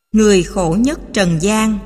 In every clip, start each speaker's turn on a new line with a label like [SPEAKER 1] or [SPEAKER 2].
[SPEAKER 1] Người khổ nhất trần gian.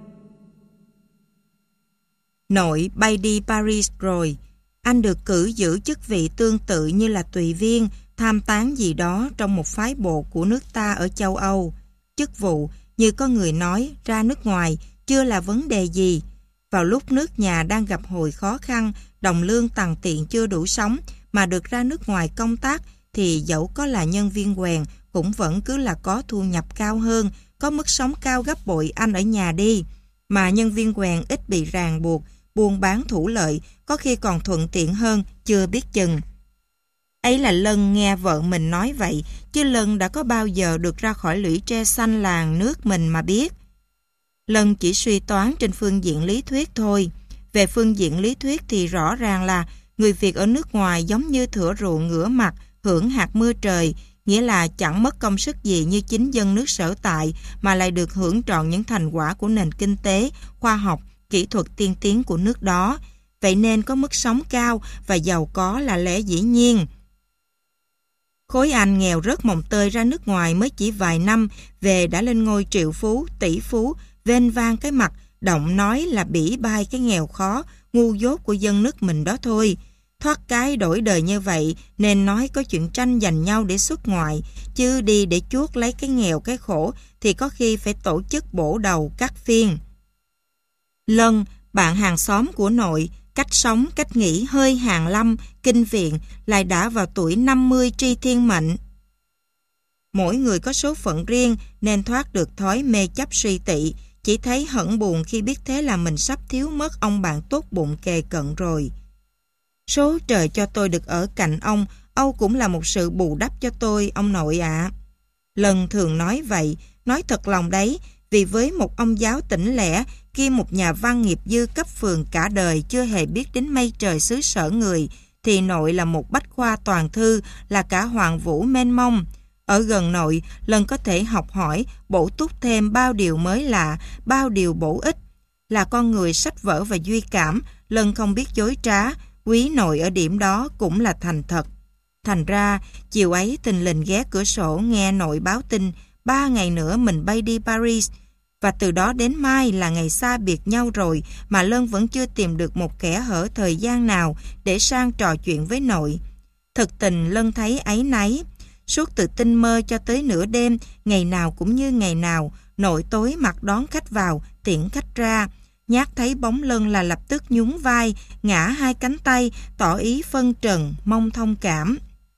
[SPEAKER 1] Nội bay đi Paris rồi. Anh được cử giữ chức vị tương tự như là tùy viên, tham tán gì đó trong một phái bộ của nước ta ở châu Âu. Chức vụ, như có người nói, ra nước ngoài, chưa là vấn đề gì. Vào lúc nước nhà đang gặp hồi khó khăn, đồng lương tằn tiện chưa đủ sống, mà được ra nước ngoài công tác, thì dẫu có là nhân viên quèn, cũng vẫn cứ là có thu nhập cao hơn, có mức sống cao gấp bội anh ở nhà đi. Mà nhân viên quèn ít bị ràng buộc, buôn bán thủ lợi, có khi còn thuận tiện hơn, chưa biết chừng. Ấy là Lân nghe vợ mình nói vậy, chứ Lân đã có bao giờ được ra khỏi lũy tre xanh làng nước mình mà biết. Lân chỉ suy toán trên phương diện lý thuyết thôi. Về phương diện lý thuyết thì rõ ràng là người Việt ở nước ngoài giống như thửa ruộng ngửa mặt, hưởng hạt mưa trời, nghĩa là chẳng mất công sức gì như chính dân nước sở tại mà lại được hưởng trọn những thành quả của nền kinh tế, khoa học, kỹ thuật tiên tiến của nước đó. Vậy nên có mức sống cao và giàu có là lẽ dĩ nhiên. Khối anh nghèo rớt mồng tơi ra nước ngoài mới chỉ vài năm, về đã lên ngôi triệu phú, tỷ phú, vênh vang cái mặt, động nói là bỉ bai cái nghèo khó, ngu dốt của dân nước mình đó thôi. Thoát cái đổi đời như vậy nên nói có chuyện tranh giành nhau để xuất ngoại, chứ đi để chuốt lấy cái nghèo cái khổ thì có khi phải tổ chức bổ đầu cắt phiên. Lân, bạn hàng xóm của nội, cách sống, cách nghĩ hơi hàn lâm, kinh viện, lại đã vào tuổi 50 tri thiên mệnh. Mỗi người có số phận riêng nên thoát được thói mê chấp suy tị, chỉ thấy hẫn buồn khi biết thế là mình sắp thiếu mất ông bạn tốt bụng kề cận rồi. Số trời cho tôi được ở cạnh ông, Âu cũng là một sự bù đắp cho tôi, ông nội ạ. Lân thường nói vậy, nói thật lòng đấy, vì với một ông giáo tỉnh lẻ, kiêm một nhà văn nghiệp dư cấp phường cả đời chưa hề biết đến mây trời xứ sở người, thì nội là một bách khoa toàn thư, là cả hoàng vũ mênh mông. Ở gần nội, Lân có thể học hỏi, bổ túc thêm bao điều mới lạ, bao điều bổ ích. Là con người sách vở và duy cảm, Lân không biết dối trá, quý nội ở điểm đó cũng là thành thật. Thành ra, chiều ấy tình lình ghé cửa sổ nghe nội báo tin, 3 ngày nữa mình bay đi Paris. Và từ đó đến mai là ngày xa biệt nhau rồi mà Lân vẫn chưa tìm được một kẽ hở thời gian nào để sang trò chuyện với nội. Thực tình Lân thấy áy náy. Suốt từ tinh mơ cho tới nửa đêm, ngày nào cũng như ngày nào, nội tối mặt đón khách vào, tiễn khách ra. Nhát thấy bóng Lân là lập tức nhún vai, ngã hai cánh tay, tỏ ý phân trần, mong thông cảm.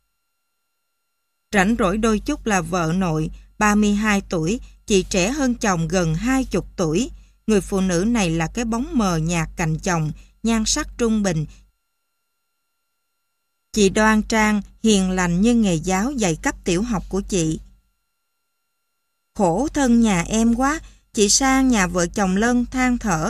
[SPEAKER 1] Rảnh rỗi đôi chút là vợ nội, 32 tuổi, chị trẻ hơn chồng gần 20 tuổi. Người phụ nữ này là cái bóng mờ nhạt cạnh chồng, nhan sắc trung bình. Chị đoan trang, hiền lành như nghề giáo dạy cấp tiểu học của chị. Khổ thân nhà em quá, chị sang nhà vợ chồng Lân than thở.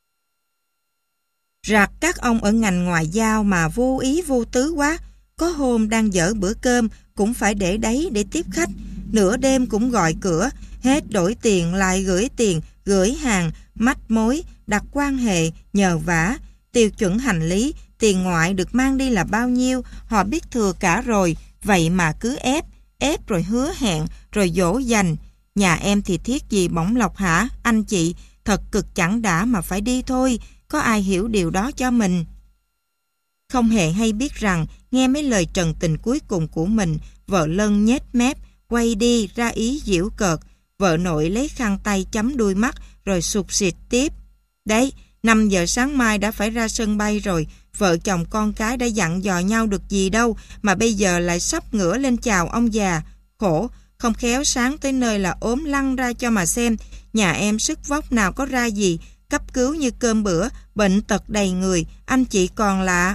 [SPEAKER 1] Rạc các ông ở ngành ngoại giao mà vô ý vô tứ quá. Có hôm đang dở bữa cơm cũng phải để đấy để tiếp khách. Nửa đêm cũng gọi cửa, hết đổi tiền lại gửi tiền, gửi hàng, mách mối, đặt quan hệ, nhờ vả. Tiêu chuẩn hành lý, tiền ngoại được mang đi là bao nhiêu, họ biết thừa cả rồi, vậy mà cứ ép rồi hứa hẹn, rồi dỗ dành. Nhà em thì thiết gì bổng lộc hả, anh chị, thật cực chẳng đã mà phải đi thôi, có ai hiểu điều đó cho mình. Không hề hay biết rằng, nghe mấy lời trần tình cuối cùng của mình, vợ Lân nhếch mép, quay đi ra ý giễu cợt. Vợ nội lấy khăn tay chấm đuôi mắt, rồi sụt sịt tiếp. Đấy, 5 giờ sáng mai đã phải ra sân bay rồi, vợ chồng con cái đã dặn dò nhau được gì đâu, mà bây giờ lại sắp ngửa lên chào ông già. Khổ, không khéo sáng tới nơi là ốm lăn ra cho mà xem. Nhà em sức vóc nào có ra gì, cấp cứu như cơm bữa, bệnh tật đầy người, anh chị còn lạ.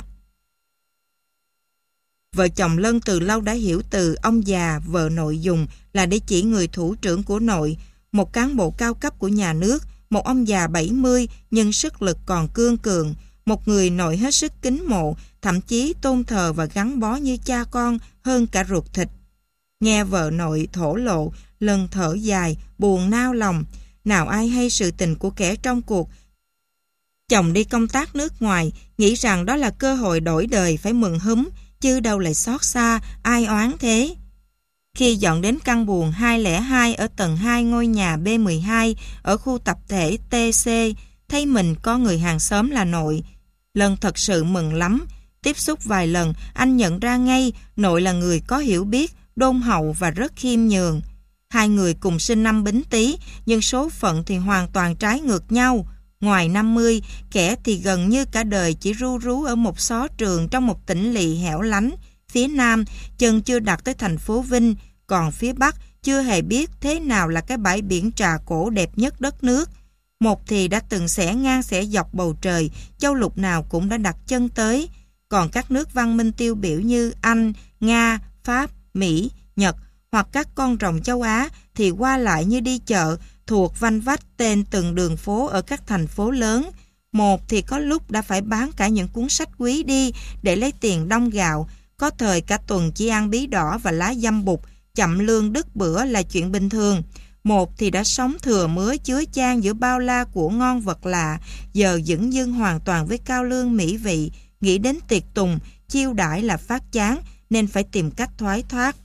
[SPEAKER 1] Vợ chồng Lân từ lâu đã hiểu từ ông già vợ nội dùng là để chỉ người thủ trưởng của nội, một cán bộ cao cấp của nhà nước, một ông già 70 nhưng sức lực còn cương cường, một người nội hết sức kính mộ, thậm chí tôn thờ và gắn bó như cha con hơn cả ruột thịt. Nghe vợ nội thổ lộ, Lân thở dài, buồn nao lòng. Nào ai hay sự tình của kẻ trong cuộc. Chồng đi công tác nước ngoài, nghĩ rằng đó là cơ hội đổi đời phải mừng húm, chứ đâu lại xót xa, ai oán thế. Khi dọn đến căn buồng 202 ở tầng 2 ngôi nhà B12 ở khu tập thể TC, thấy mình có người hàng xóm là Nội. Lân thật sự mừng lắm. Tiếp xúc vài lần, anh nhận ra ngay Nội là người có hiểu biết, đôn hậu và rất khiêm nhường. Hai người cùng sinh năm Bính Tý, nhưng số phận thì hoàn toàn trái ngược nhau. Ngoài 50, kẻ thì gần như cả đời chỉ ru rú ở một xó trường trong một tỉnh lỵ hẻo lánh. Phía Nam, chân chưa đặt tới thành phố Vinh, còn phía Bắc chưa hề biết thế nào là cái bãi biển trà cổ đẹp nhất đất nước. Một thì đã từng xẻ ngang xẻ dọc bầu trời, châu lục nào cũng đã đặt chân tới. Còn các nước văn minh tiêu biểu như Anh, Nga, Pháp, Mỹ, Nhật hoặc các con rồng châu Á thì qua lại như đi chợ, thuộc vanh vách tên từng đường phố ở các thành phố lớn. Một thì có lúc đã phải bán cả những cuốn sách quý đi để lấy tiền đong gạo, có thời cả tuần chỉ ăn bí đỏ và lá dăm bụt, chậm lương đứt bữa là chuyện bình thường. Một thì đã sống thừa mứa chứa chan giữa bao la của ngon vật lạ, giờ dửng dưng hoàn toàn với cao lương mỹ vị, nghĩ đến tiệc tùng, chiêu đãi là phát chán nên phải tìm cách thoái thoát.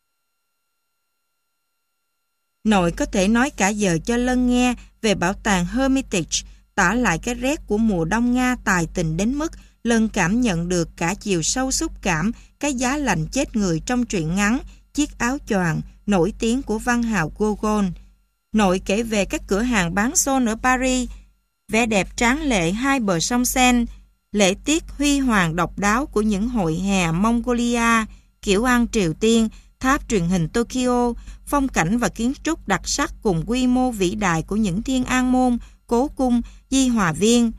[SPEAKER 1] Nội có thể nói cả giờ cho Lân nghe về bảo tàng Hermitage, tả lại cái rét của mùa đông Nga tài tình đến mức Lân cảm nhận được cả chiều sâu xúc cảm, cái giá lạnh chết người trong truyện ngắn Chiếc áo choàng nổi tiếng của văn hào Gogol. Nội kể về các cửa hàng bán xôn ở Paris, vẻ đẹp tráng lệ hai bờ sông Seine, lễ tiết huy hoàng độc đáo của những hội hè Mongolia, kiểu ăn Triều Tiên, tháp truyền hình Tokyo, phong cảnh và kiến trúc đặc sắc cùng quy mô vĩ đại của những Thiên An Môn, Cố Cung, Di Hòa Viên.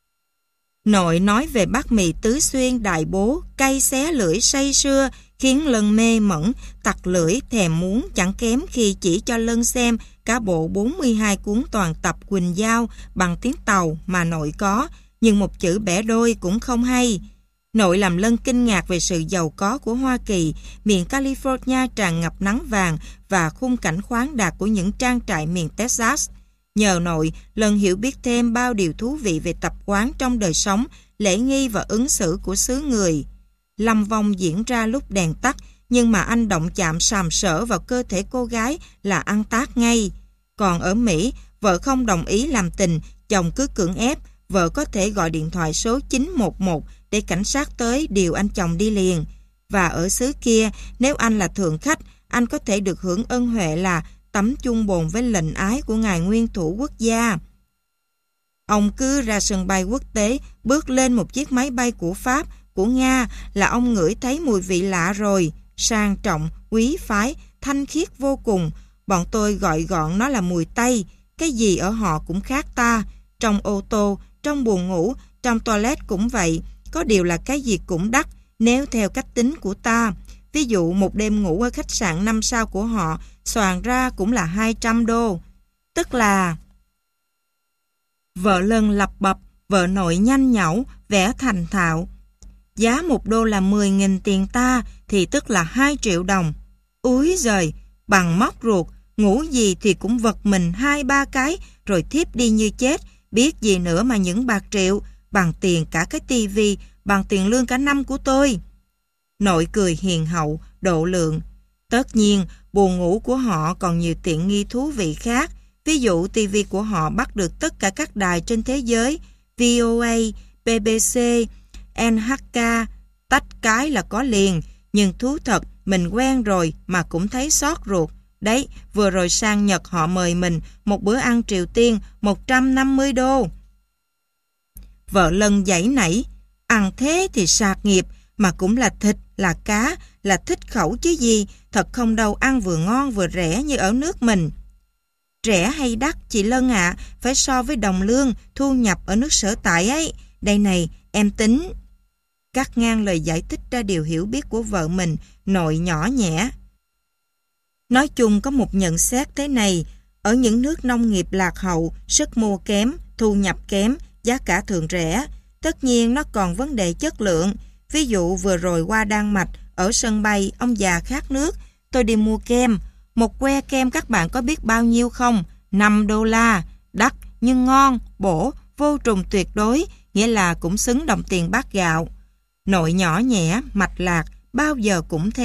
[SPEAKER 1] Nội nói về bát mì Tứ Xuyên Đại Bố, cay xé lưỡi say sưa, khiến Lân mê mẩn, tặc lưỡi thèm muốn chẳng kém khi chỉ cho Lân xem cả bộ 42 cuốn toàn tập Quỳnh Giao bằng tiếng Tàu mà Nội có, nhưng một chữ bẻ đôi cũng không hay. Nội làm Lân kinh ngạc về sự giàu có của Hoa Kỳ, miền California tràn ngập nắng vàng và khung cảnh khoáng đạt của những trang trại miền Texas. Nhờ Nội, Lân hiểu biết thêm bao điều thú vị về tập quán trong đời sống, lễ nghi và ứng xử của xứ người. Lâm vong diễn ra lúc đèn tắt, nhưng mà anh động chạm sàm sỡ vào cơ thể cô gái là ăn tát ngay. Còn ở Mỹ, vợ không đồng ý làm tình, chồng cứ cưỡng ép, vợ có thể gọi điện thoại số 911 để cảnh sát tới điều anh chồng đi liền. Và ở xứ kia, nếu anh là thượng khách, anh có thể được hưởng ân huệ là tắm chung bồn với lệnh ái của ngài nguyên thủ quốc gia. Ông cứ ra sân bay quốc tế, bước lên một chiếc máy bay của Pháp, của Nga là ông ngửi thấy mùi vị lạ rồi, sang trọng, quý phái, thanh khiết vô cùng. Bọn tôi gọi gọn nó là mùi Tây, cái gì ở họ cũng khác ta. Trong ô tô, trong buồng ngủ, trong toilet cũng vậy, có điều là cái gì cũng đắt, nếu theo cách tính của ta. Ví dụ một đêm ngủ ở khách sạn 5 sao của họ, soàn ra cũng là 200 đô. Tức là... Vợ Lân lập bập, vợ Nội nhanh nhảu, vẻ thành thạo. Giá $1 là 10.000 tiền ta, thì tức là 2 triệu đồng. Úi giời, bằng móc ruột, ngủ gì thì cũng vật mình 2-3 cái, rồi thiếp đi như chết. Biết gì nữa mà những bạc triệu, bằng tiền cả cái tivi, bằng tiền lương cả năm của tôi. Nội cười hiền hậu, độ lượng. Tất nhiên, buồng ngủ của họ còn nhiều tiện nghi thú vị khác. Ví dụ tivi của họ bắt được tất cả các đài trên thế giới, VOA, BBC, NHK, tách cái là có liền. Nhưng thú thật, mình quen rồi mà cũng thấy xót ruột. Đấy, vừa rồi sang Nhật họ mời mình một bữa ăn Triều Tiên 150 đô. Vợ Lân giãy nảy, ăn thế thì sạc nghiệp, mà cũng là thịt, là cá, là thích khẩu chứ gì, thật không đâu ăn vừa ngon vừa rẻ như ở nước mình. Rẻ hay đắt, chị Lân ạ, phải so với đồng lương, thu nhập ở nước sở tại ấy. Đây này, em tính. Cắt ngang lời giải thích ra điều hiểu biết của vợ mình, Nội nhỏ nhẹ. Nói chung có một nhận xét thế này, ở những nước nông nghiệp lạc hậu, sức mua kém, thu nhập kém, giá cả thường rẻ. Tất nhiên nó còn vấn đề chất lượng. Ví dụ vừa rồi qua Đan Mạch, ở sân bay, ông già khát nước, tôi đi mua kem. Một que kem các bạn có biết bao nhiêu không? $5, đắt nhưng ngon, bổ, vô trùng tuyệt đối, nghĩa là cũng xứng đồng tiền bát gạo. Nội nhỏ nhẹ, mạch lạc, bao giờ cũng thế,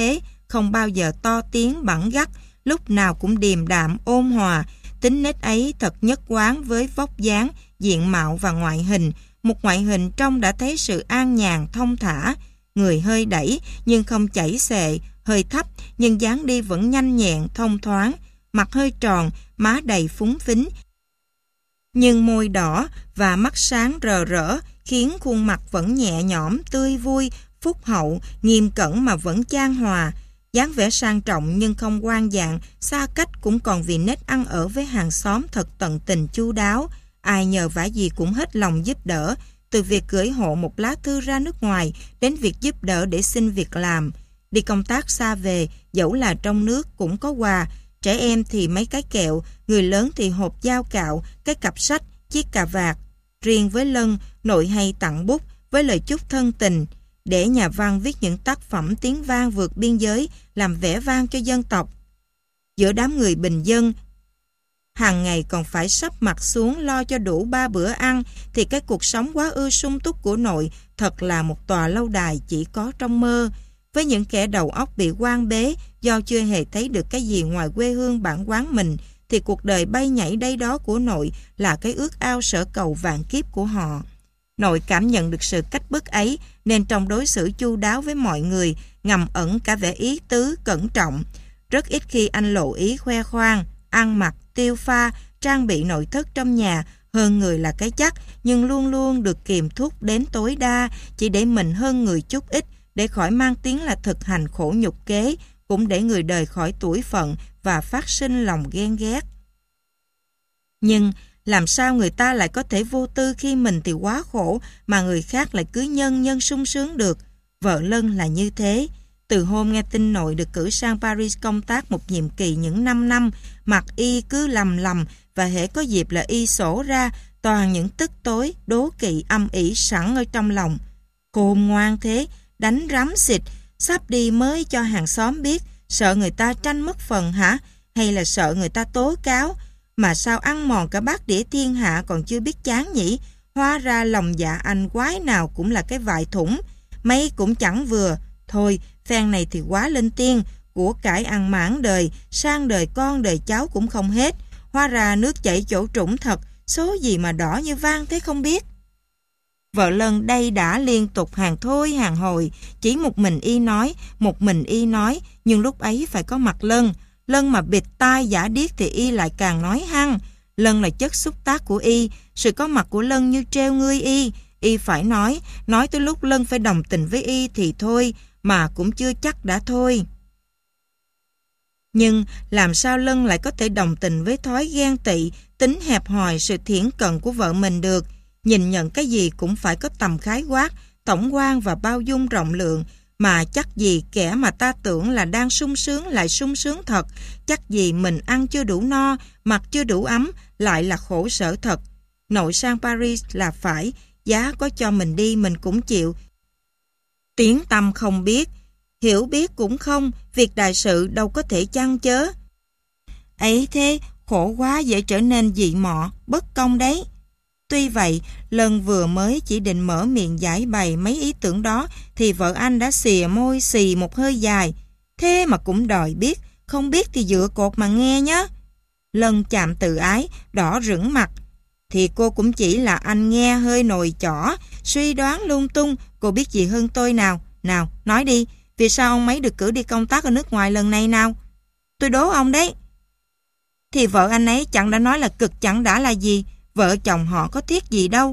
[SPEAKER 1] không bao giờ to tiếng bẵng gắt, lúc nào cũng điềm đạm ôn hòa. Tính nết ấy thật nhất quán với vóc dáng, diện mạo và ngoại hình. Một ngoại hình trông đã thấy sự an nhàn, thông thả. Người hơi đẩy nhưng không chảy xệ, hơi thấp nhưng dáng đi vẫn nhanh nhẹn, thông thoáng. Mặt hơi tròn, má đầy phúng phính, nhưng môi đỏ và mắt sáng rờ rỡ khiến khuôn mặt vẫn nhẹ nhõm, tươi vui, phúc hậu, nghiêm cẩn mà vẫn chan hòa. Dáng vẻ sang trọng nhưng không quan dạng, xa cách cũng còn vì nét ăn ở với hàng xóm thật tận tình chu đáo. Ai nhờ vả gì cũng hết lòng giúp đỡ, từ việc gửi hộ một lá thư ra nước ngoài đến việc giúp đỡ để xin việc làm. Đi công tác xa về, dẫu là trong nước cũng có quà. Trẻ em thì mấy cái kẹo, người lớn thì hộp dao cạo, cái cặp sách, chiếc cà vạt. Riêng với Lân, nội hay tặng bút với lời chúc thân tình, để nhà văn viết những tác phẩm tiếng vang vượt biên giới, làm vẻ vang cho dân tộc. Giữa đám người bình dân, hàng ngày còn phải sắp mặt xuống lo cho đủ 3 bữa ăn, thì cái cuộc sống quá ư sung túc của nội thật là một tòa lâu đài chỉ có trong mơ. Với những kẻ đầu óc bị quan bế do chưa hề thấy được cái gì ngoài quê hương bản quán mình, thì cuộc đời bay nhảy đây đó của nội là cái ước ao sở cầu vạn kiếp của họ. Nội cảm nhận được sự cách bức ấy, nên trong đối xử chu đáo với mọi người ngầm ẩn cả vẻ ý tứ, cẩn trọng. Rất ít khi anh lộ ý khoe khoang, ăn mặc, tiêu pha, trang bị nội thất trong nhà hơn người là cái chắc, nhưng luôn luôn được kiềm thúc đến tối đa, chỉ để mình hơn người chút ít, để khỏi mang tiếng là thực hành khổ nhục kế, cũng để người đời khỏi tủi phận và phát sinh lòng ghen ghét. Nhưng làm sao người ta lại có thể vô tư khi mình thì quá khổ, mà người khác lại cứ nhân sung sướng được? Vợ Lân là như thế. Từ hôm nghe tin nội được cử sang Paris công tác một nhiệm kỳ những 5 năm, mặt y cứ lầm và hễ có dịp là y sổ ra toàn những tức tối, đố kỵ, âm ỉ sẵn ở trong lòng. Khôn ngoan thế, đánh rắm xịt, sắp đi mới cho hàng xóm biết, sợ người ta tranh mất phần hả? Hay là sợ người ta tố cáo? Mà sao ăn mòn cả bát đĩa thiên hạ còn chưa biết chán nhỉ? Hóa ra lòng dạ anh quái nào cũng là cái vại thủng, mấy cũng chẳng vừa. Thôi, phen này thì quá lên tiên, của cải ăn mãn đời, sang đời con đời cháu cũng không hết. Hóa ra nước chảy chỗ trũng thật, số gì mà đỏ như vang thế không biết. Vợ Lân đây đã liên tục hàng thôi hàng hồi, chỉ một mình y nói, nhưng lúc ấy phải có mặt Lân. Lân mà bịt tai giả điếc thì y lại càng nói hăng. Lân là chất xúc tác của y, sự có mặt của Lân như treo ngươi y phải nói tới lúc Lân phải đồng tình với y thì thôi, mà cũng chưa chắc đã thôi. Nhưng làm sao Lân lại có thể đồng tình với thói ghen tị, tính hẹp hòi, sự thiển cận của vợ mình được? Nhìn nhận cái gì cũng phải có tầm khái quát, tổng quan và bao dung rộng lượng, mà chắc gì kẻ mà ta tưởng là đang sung sướng lại sung sướng thật, chắc gì mình ăn chưa đủ no, mặc chưa đủ ấm, lại là khổ sở thật. Nội sang Paris là phải, giá có cho mình đi mình cũng chịu. Tiếng tâm không biết, hiểu biết cũng không, việc đại sự đâu có thể chăn chớ. Ấy thế, khổ quá dễ trở nên dị mọ, bất công đấy. Tuy vậy, Lân vừa mới chỉ định mở miệng giải bày mấy ý tưởng đó thì vợ anh đã xìa môi xì một hơi dài. Thế mà cũng đòi biết, không biết thì dựa cột mà nghe nhé. Lân chạm tự ái, đỏ rửng mặt. Thì cô cũng chỉ là anh nghe hơi nồi chỏ, suy đoán lung tung, cô biết gì hơn tôi nào? Nào, nói đi, vì sao ông ấy được cử đi công tác ở nước ngoài lần này nào? Tôi đố ông đấy. Thì vợ anh ấy chẳng đã nói là cực chẳng đã là gì, vợ chồng họ có thiết gì đâu.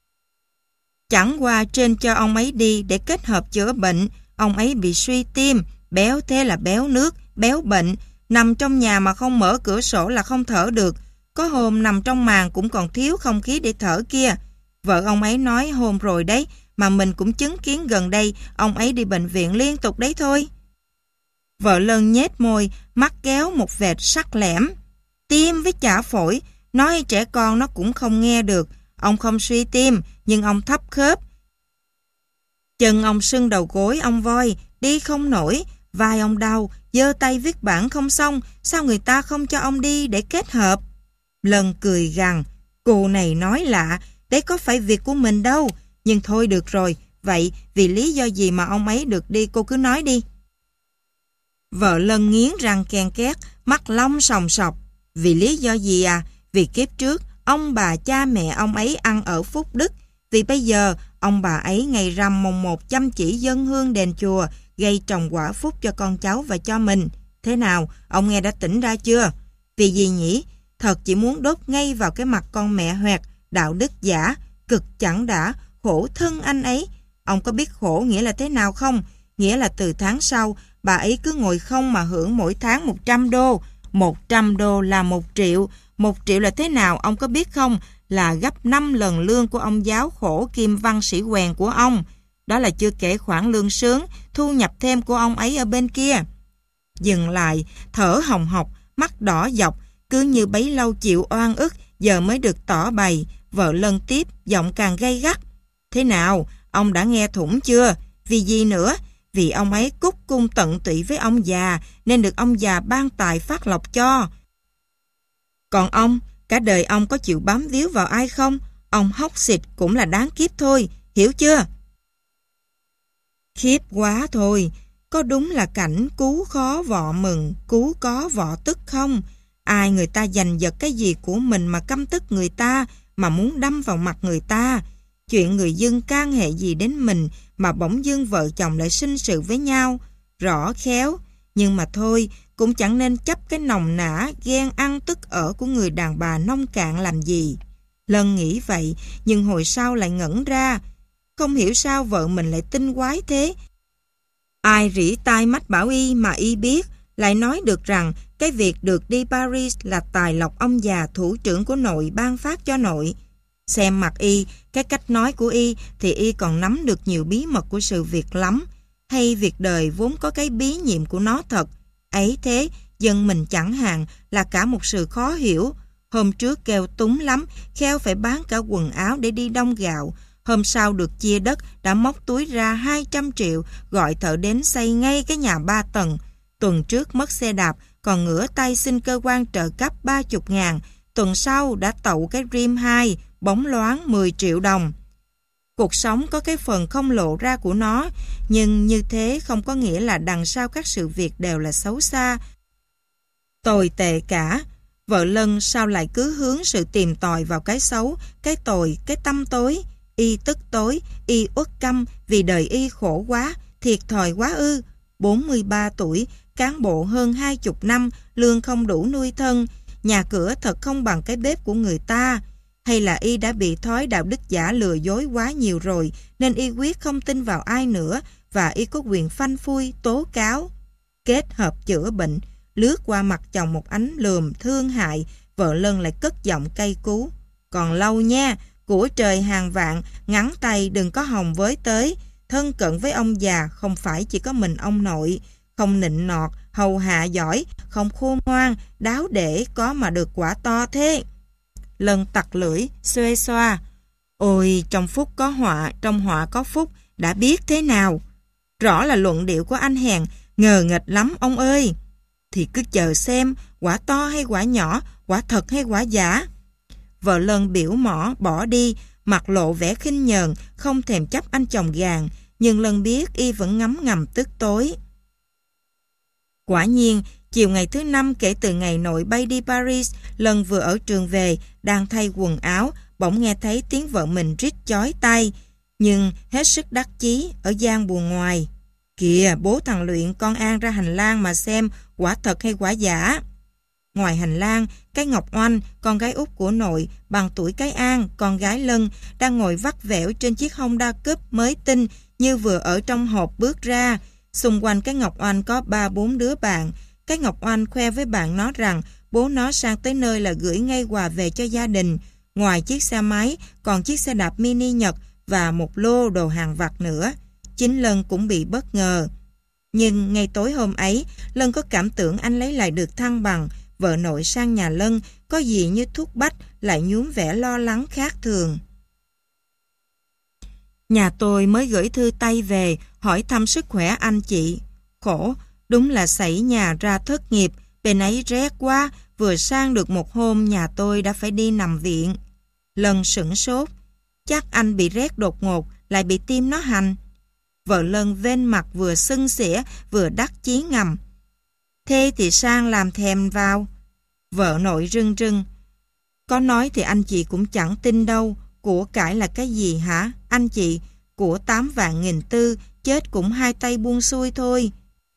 [SPEAKER 1] Chẳng qua trên cho ông ấy đi để kết hợp chữa bệnh, ông ấy bị suy tim, béo thế là béo nước, béo bệnh, nằm trong nhà mà không mở cửa sổ là không thở được, có hôm nằm trong màn cũng còn thiếu không khí để thở kia. Vợ ông ấy nói hôm rồi đấy, mà mình cũng chứng kiến gần đây, ông ấy đi bệnh viện liên tục đấy thôi. Vợ Lân nhếch môi, mắt kéo một vệt sắc lẻm. Tim với chả phổi, nói trẻ con nó cũng không nghe được. Ông không suy tim, nhưng ông thấp khớp. Chân ông sưng đầu gối ông voi, đi không nổi, vai ông đau, giơ tay viết bản không xong, sao người ta không cho ông đi để kết hợp? Lân cười gằn, cô này nói lạ, đấy có phải việc của mình đâu. Nhưng thôi được rồi, vậy vì lý do gì mà ông ấy được đi cô cứ nói đi. Vợ Lân nghiến răng ken két, mắt long sòng sọc. Vì lý do gì à? Vì kiếp trước, ông bà cha mẹ ông ấy ăn ở phúc đức. Vì bây giờ, ông bà ấy ngày rằm mùng 1 chăm chỉ dâng hương đền chùa, gây trồng quả phúc cho con cháu và cho mình. Thế nào, ông nghe đã tỉnh ra chưa? Vì gì nhỉ? Thật chỉ muốn đốt ngay vào cái mặt con mẹ hoẹt, đạo đức giả, cực chẳng đã, khổ thân anh ấy. Ông có biết khổ nghĩa là thế nào không? Nghĩa là từ tháng sau, bà ấy cứ ngồi không mà hưởng mỗi tháng 100 đô. 100 đô là 1 triệu. 1 triệu là thế nào ông có biết không? Là gấp 5 lần lương của ông giáo khổ kim văn sĩ quèn của ông. Đó là chưa kể khoản lương sướng, thu nhập thêm của ông ấy ở bên kia. Dừng lại, thở hồng hộc, mắt đỏ dọc, cứ như bấy lâu chịu oan ức, giờ mới được tỏ bày. Vợ Lân tiếp, giọng càng gay gắt. Thế nào, ông đã nghe thủng chưa? Vì gì nữa? Vì ông ấy cúc cung tận tụy với ông già, nên được ông già ban tài phát lộc cho. Còn ông, cả đời ông có chịu bám víu vào ai không? Ông hóc xịt cũng là đáng kiếp thôi, hiểu chưa? Khiếp quá thôi, có đúng là cảnh cú khó vọ mừng, cú có vọ tức không? Ai người ta giành giật cái gì của mình mà căm tức người ta, mà muốn đâm vào mặt người ta? Chuyện người dân can hệ gì đến mình mà bỗng dưng vợ chồng lại sinh sự với nhau? Rõ khéo, nhưng mà thôi, cũng chẳng nên chấp cái nồng nã, ghen ăn tức ở của người đàn bà nông cạn làm gì. Lân nghĩ vậy, nhưng hồi sau lại ngẩn ra. Không hiểu sao vợ mình lại tinh quái thế. Ai rỉ tai mách bảo y mà y biết, lại nói được rằng cái việc được đi Paris là tài lộc ông già thủ trưởng của nội ban phát cho nội. Xem mặt y, cái cách nói của y thì y còn nắm được nhiều bí mật của sự việc lắm. Hay việc đời vốn có cái bí nhiệm của nó thật. Ấy thế, dân mình chẳng hạn là cả một sự khó hiểu. Hôm trước kêu túng lắm, khéo phải bán cả quần áo để đi đông gạo. Hôm sau được chia đất, đã móc túi ra 200 triệu, gọi thợ đến xây ngay cái nhà 3 tầng. Tuần trước mất xe đạp, còn ngửa tay xin cơ quan trợ cấp 30.000. Tuần sau đã tậu cái Rim 2, bóng loáng 10 triệu đồng. Cuộc sống có cái phần không lộ ra của nó, nhưng như thế không có nghĩa là đằng sau các sự việc đều là xấu xa, tồi tệ cả. Vợ Lân sao lại cứ hướng sự tìm tòi vào cái xấu, cái tồi, cái tăm tối. Y tức tối, y uất căm vì đời y khổ quá, thiệt thòi quá ư. 43 tuổi, cán bộ hơn 20 năm, lương không đủ nuôi thân, nhà cửa thật không bằng cái bếp của người ta. Hay là y đã bị thói đạo đức giả lừa dối quá nhiều rồi, nên y quyết không tin vào ai nữa, và y có quyền phanh phui, tố cáo. Kết hợp chữa bệnh, lướt qua mặt chồng một ánh lườm thương hại, vợ Lân lại cất giọng cay cú. Còn lâu nha, của trời hàng vạn, ngắn tay đừng có hòng với tới. Thân cận với ông già không phải chỉ có mình ông nội, không nịnh nọt, hầu hạ giỏi, không khôn ngoan, đáo để có mà được quả to thế. Lân tặc lưỡi, xuê xoa. Ôi, trong phúc có họa, trong họa có phúc, đã biết thế nào. Rõ là luận điệu của anh Hèn, ngờ nghệch lắm ông ơi. Thì cứ chờ xem, quả to hay quả nhỏ, quả thật hay quả giả. Vợ Lân biểu mỏ, bỏ đi, mặt lộ vẻ khinh nhờn, không thèm chấp anh chồng gàn, nhưng Lân biết y vẫn ngấm ngầm tức tối. Quả nhiên, chiều ngày thứ 5 kể từ ngày nội bay đi Paris, Lân vừa ở trường về, đang thay quần áo, bỗng nghe thấy tiếng vợ mình rít chói tai, nhưng hết sức đắc chí ở gian buồng ngoài. Kìa, bố thằng Luyện con An ra hành lang mà xem quả thật hay quả giả. Ngoài hành lang, cái Ngọc Oanh, con gái út của nội, bằng tuổi cái An, con gái Lân, đang ngồi vắt vẻo trên chiếc Honda Cup mới tinh như vừa ở trong hộp bước ra. Xung quanh cái Ngọc Oanh có 3-4 đứa bạn. Cái Ngọc Oanh khoe với bạn nó rằng bố nó sang tới nơi là gửi ngay quà về cho gia đình. Ngoài chiếc xe máy, còn chiếc xe đạp mini Nhật và một lô đồ hàng vặt nữa. Chính Lân cũng bị bất ngờ. Nhưng ngay tối hôm ấy, Lân có cảm tưởng anh lấy lại được thăng bằng. Vợ nội sang nhà Lân, có gì như thúc bách, lại nhuốm vẻ lo lắng khác thường. Nhà tôi mới gửi thư tay về, hỏi thăm sức khỏe anh chị. Khổ, đúng là xảy nhà ra thất nghiệp, bên ấy rét quá, vừa sang được một hôm nhà tôi đã phải đi nằm viện. Lân sửng sốt, chắc anh bị rét đột ngột, lại bị tim nó hành. Vợ Lân vên mặt vừa sưng xỉa, vừa đắc chí ngầm. Thế thì sang làm thèm vào. Vợ nội rưng rưng. Có nói thì anh chị cũng chẳng tin đâu. Của cải là cái gì hả? Anh chị, của 8 vạn nghìn tư, chết cũng hai tay buông xuôi thôi.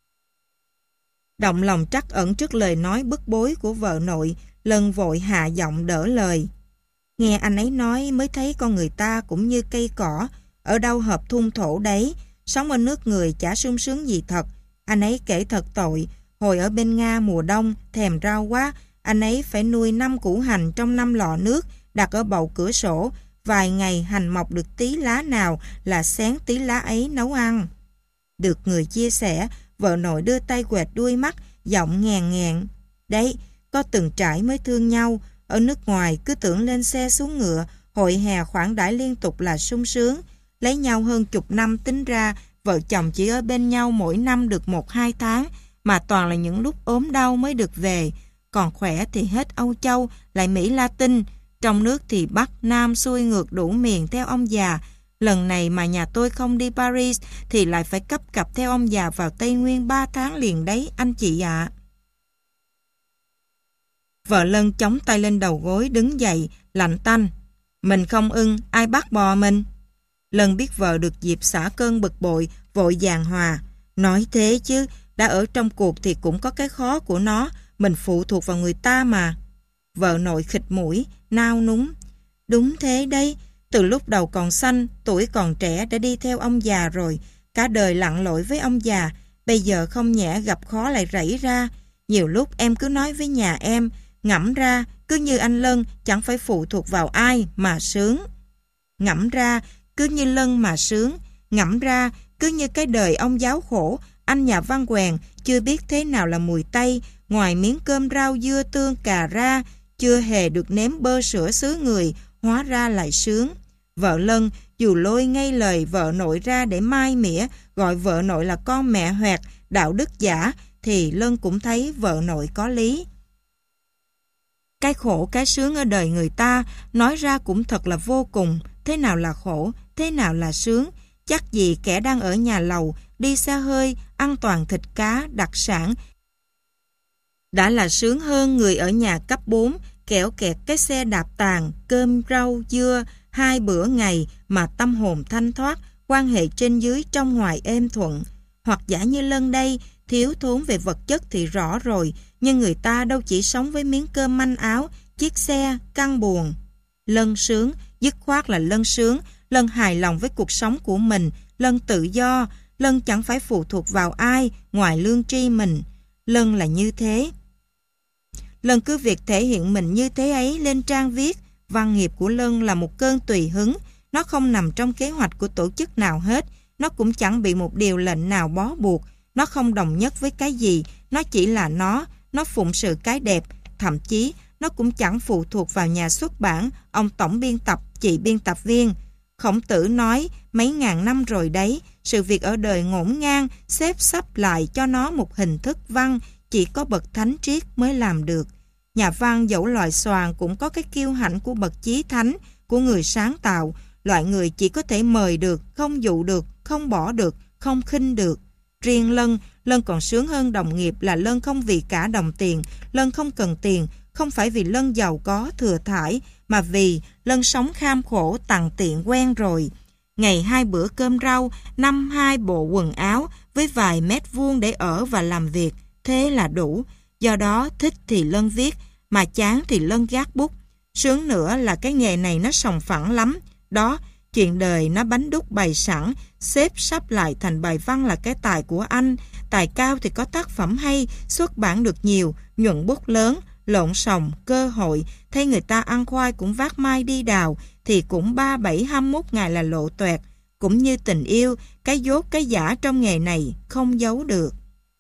[SPEAKER 1] Động lòng trắc ẩn trước lời nói bức bối của vợ nội, Lân vội hạ giọng đỡ lời. Nghe anh ấy nói mới thấy con người ta cũng như cây cỏ, ở đâu hợp thung thổ đấy, sống ở nước người chả sung sướng gì thật. Anh ấy kể thật tội, hồi ở bên Nga mùa đông, thèm rau quá, anh ấy phải nuôi 5 củ hành trong 5 lọ nước, đặt ở bậu cửa sổ, vài ngày hành mọc được tí lá nào là xén tí lá ấy nấu ăn. Được người chia sẻ, vợ nội đưa tay quẹt đuôi mắt, giọng ngàn ngàn. Đấy, có từng trải mới thương nhau, ở nước ngoài cứ tưởng lên xe xuống ngựa, hội hè khoản đãi liên tục là sung sướng. Lấy nhau hơn chục năm tính ra, vợ chồng chỉ ở bên nhau mỗi năm được 1-2 tháng, mà toàn là những lúc ốm đau mới được về. Còn khỏe thì hết Âu Châu, lại Mỹ Latin. Trong nước thì Bắc, Nam xuôi ngược đủ miền theo ông già. Lần này mà nhà tôi không đi Paris thì lại phải cấp cặp theo ông già vào Tây Nguyên 3 tháng liền đấy anh chị ạ. Vợ Lân chống tay lên đầu gối đứng dậy, lạnh tanh. Mình không ưng, ai bắt bò mình? Lân biết vợ được dịp xả cơn bực bội, vội vàng hòa. Nói thế chứ, đã ở trong cuộc thì cũng có cái khó của nó, mình phụ thuộc vào người ta mà. Vợ nội khịt mũi, nao núng. Đúng thế đấy, từ lúc đầu còn xanh, tuổi còn trẻ đã đi theo ông già rồi, cả đời lặn lội với ông già, bây giờ không nhẽ gặp khó lại rảy ra. Nhiều lúc em cứ nói với nhà em, ngẫm ra, cứ như anh Lân chẳng phải phụ thuộc vào ai mà sướng. Ngẫm ra, cứ như Lân mà sướng. Ngẫm ra, cứ như cái đời ông giáo khổ, anh nhà văn quèn, chưa biết thế nào là mùi tây, ngoài miếng cơm rau dưa tương cà ra, chưa hề được nếm bơ sữa xứ người, hóa ra lại sướng. Vợ Lân, dù lôi ngay lời vợ nội ra để mai mỉa, gọi vợ nội là con mẹ hoẹt, đạo đức giả, thì Lân cũng thấy vợ nội có lý. Cái khổ cái sướng ở đời người ta, nói ra cũng thật là vô cùng. Thế nào là khổ, thế nào là sướng? Chắc gì kẻ đang ở nhà lầu, đi xe hơi, ăn toàn thịt cá, đặc sản, đã là sướng hơn người ở nhà cấp 4, kẻo kẹt cái xe đạp tàn, cơm rau dưa, 2 bữa ngày mà tâm hồn thanh thoát, quan hệ trên dưới trong ngoài êm thuận. Hoặc giả như Lân đây, thiếu thốn về vật chất thì rõ rồi, nhưng người ta đâu chỉ sống với miếng cơm manh áo, chiếc xe, căn buồng. Lân sướng, dứt khoát là Lân sướng, Lân hài lòng với cuộc sống của mình, Lân tự do, Lân chẳng phải phụ thuộc vào ai ngoài lương tri mình. Lân là như thế. Lân cứ việc thể hiện mình như thế ấy lên trang viết. Văn nghiệp của Lân là một cơn tùy hứng, nó không nằm trong kế hoạch của tổ chức nào hết, nó cũng chẳng bị một điều lệnh nào bó buộc, nó không đồng nhất với cái gì, nó chỉ là nó phụng sự cái đẹp, thậm chí nó cũng chẳng phụ thuộc vào nhà xuất bản, ông tổng biên tập, chị biên tập viên. Khổng Tử nói mấy ngàn năm rồi đấy, sự việc ở đời ngổn ngang, xếp sắp lại cho nó một hình thức văn, chỉ có bậc thánh triết mới làm được. Nhà văn dẫu loại xoàn cũng có cái kiêu hãnh của bậc chí thánh, của người sáng tạo, loại người chỉ có thể mời được, không dụ được, không bỏ được, không khinh được. Riêng Lân còn sướng hơn đồng nghiệp là Lân không vì cả đồng tiền, Lân không cần tiền, không phải vì Lân giàu có, thừa thải, mà vì Lân sống kham khổ, tằn tiện quen rồi. Ngày 2 bữa cơm rau, năm 2 bộ quần áo, với vài mét vuông để ở và làm việc, thế là đủ. Do đó thích thì Lân viết, mà chán thì Lân gác bút. Sướng nữa là cái nghề này nó sòng phẳng lắm. Đó, chuyện đời nó bánh đúc bày sẵn, xếp sắp lại thành bài văn là cái tài của anh. Tài cao thì có tác phẩm hay, xuất bản được nhiều, nhuận bút lớn, lộn xòng, cơ hội, thấy người ta ăn khoai cũng vác mai đi đào, thì cũng 37-21 ngày là lộ toẹt. Cũng như tình yêu, cái dốt cái giả trong nghề này không giấu được.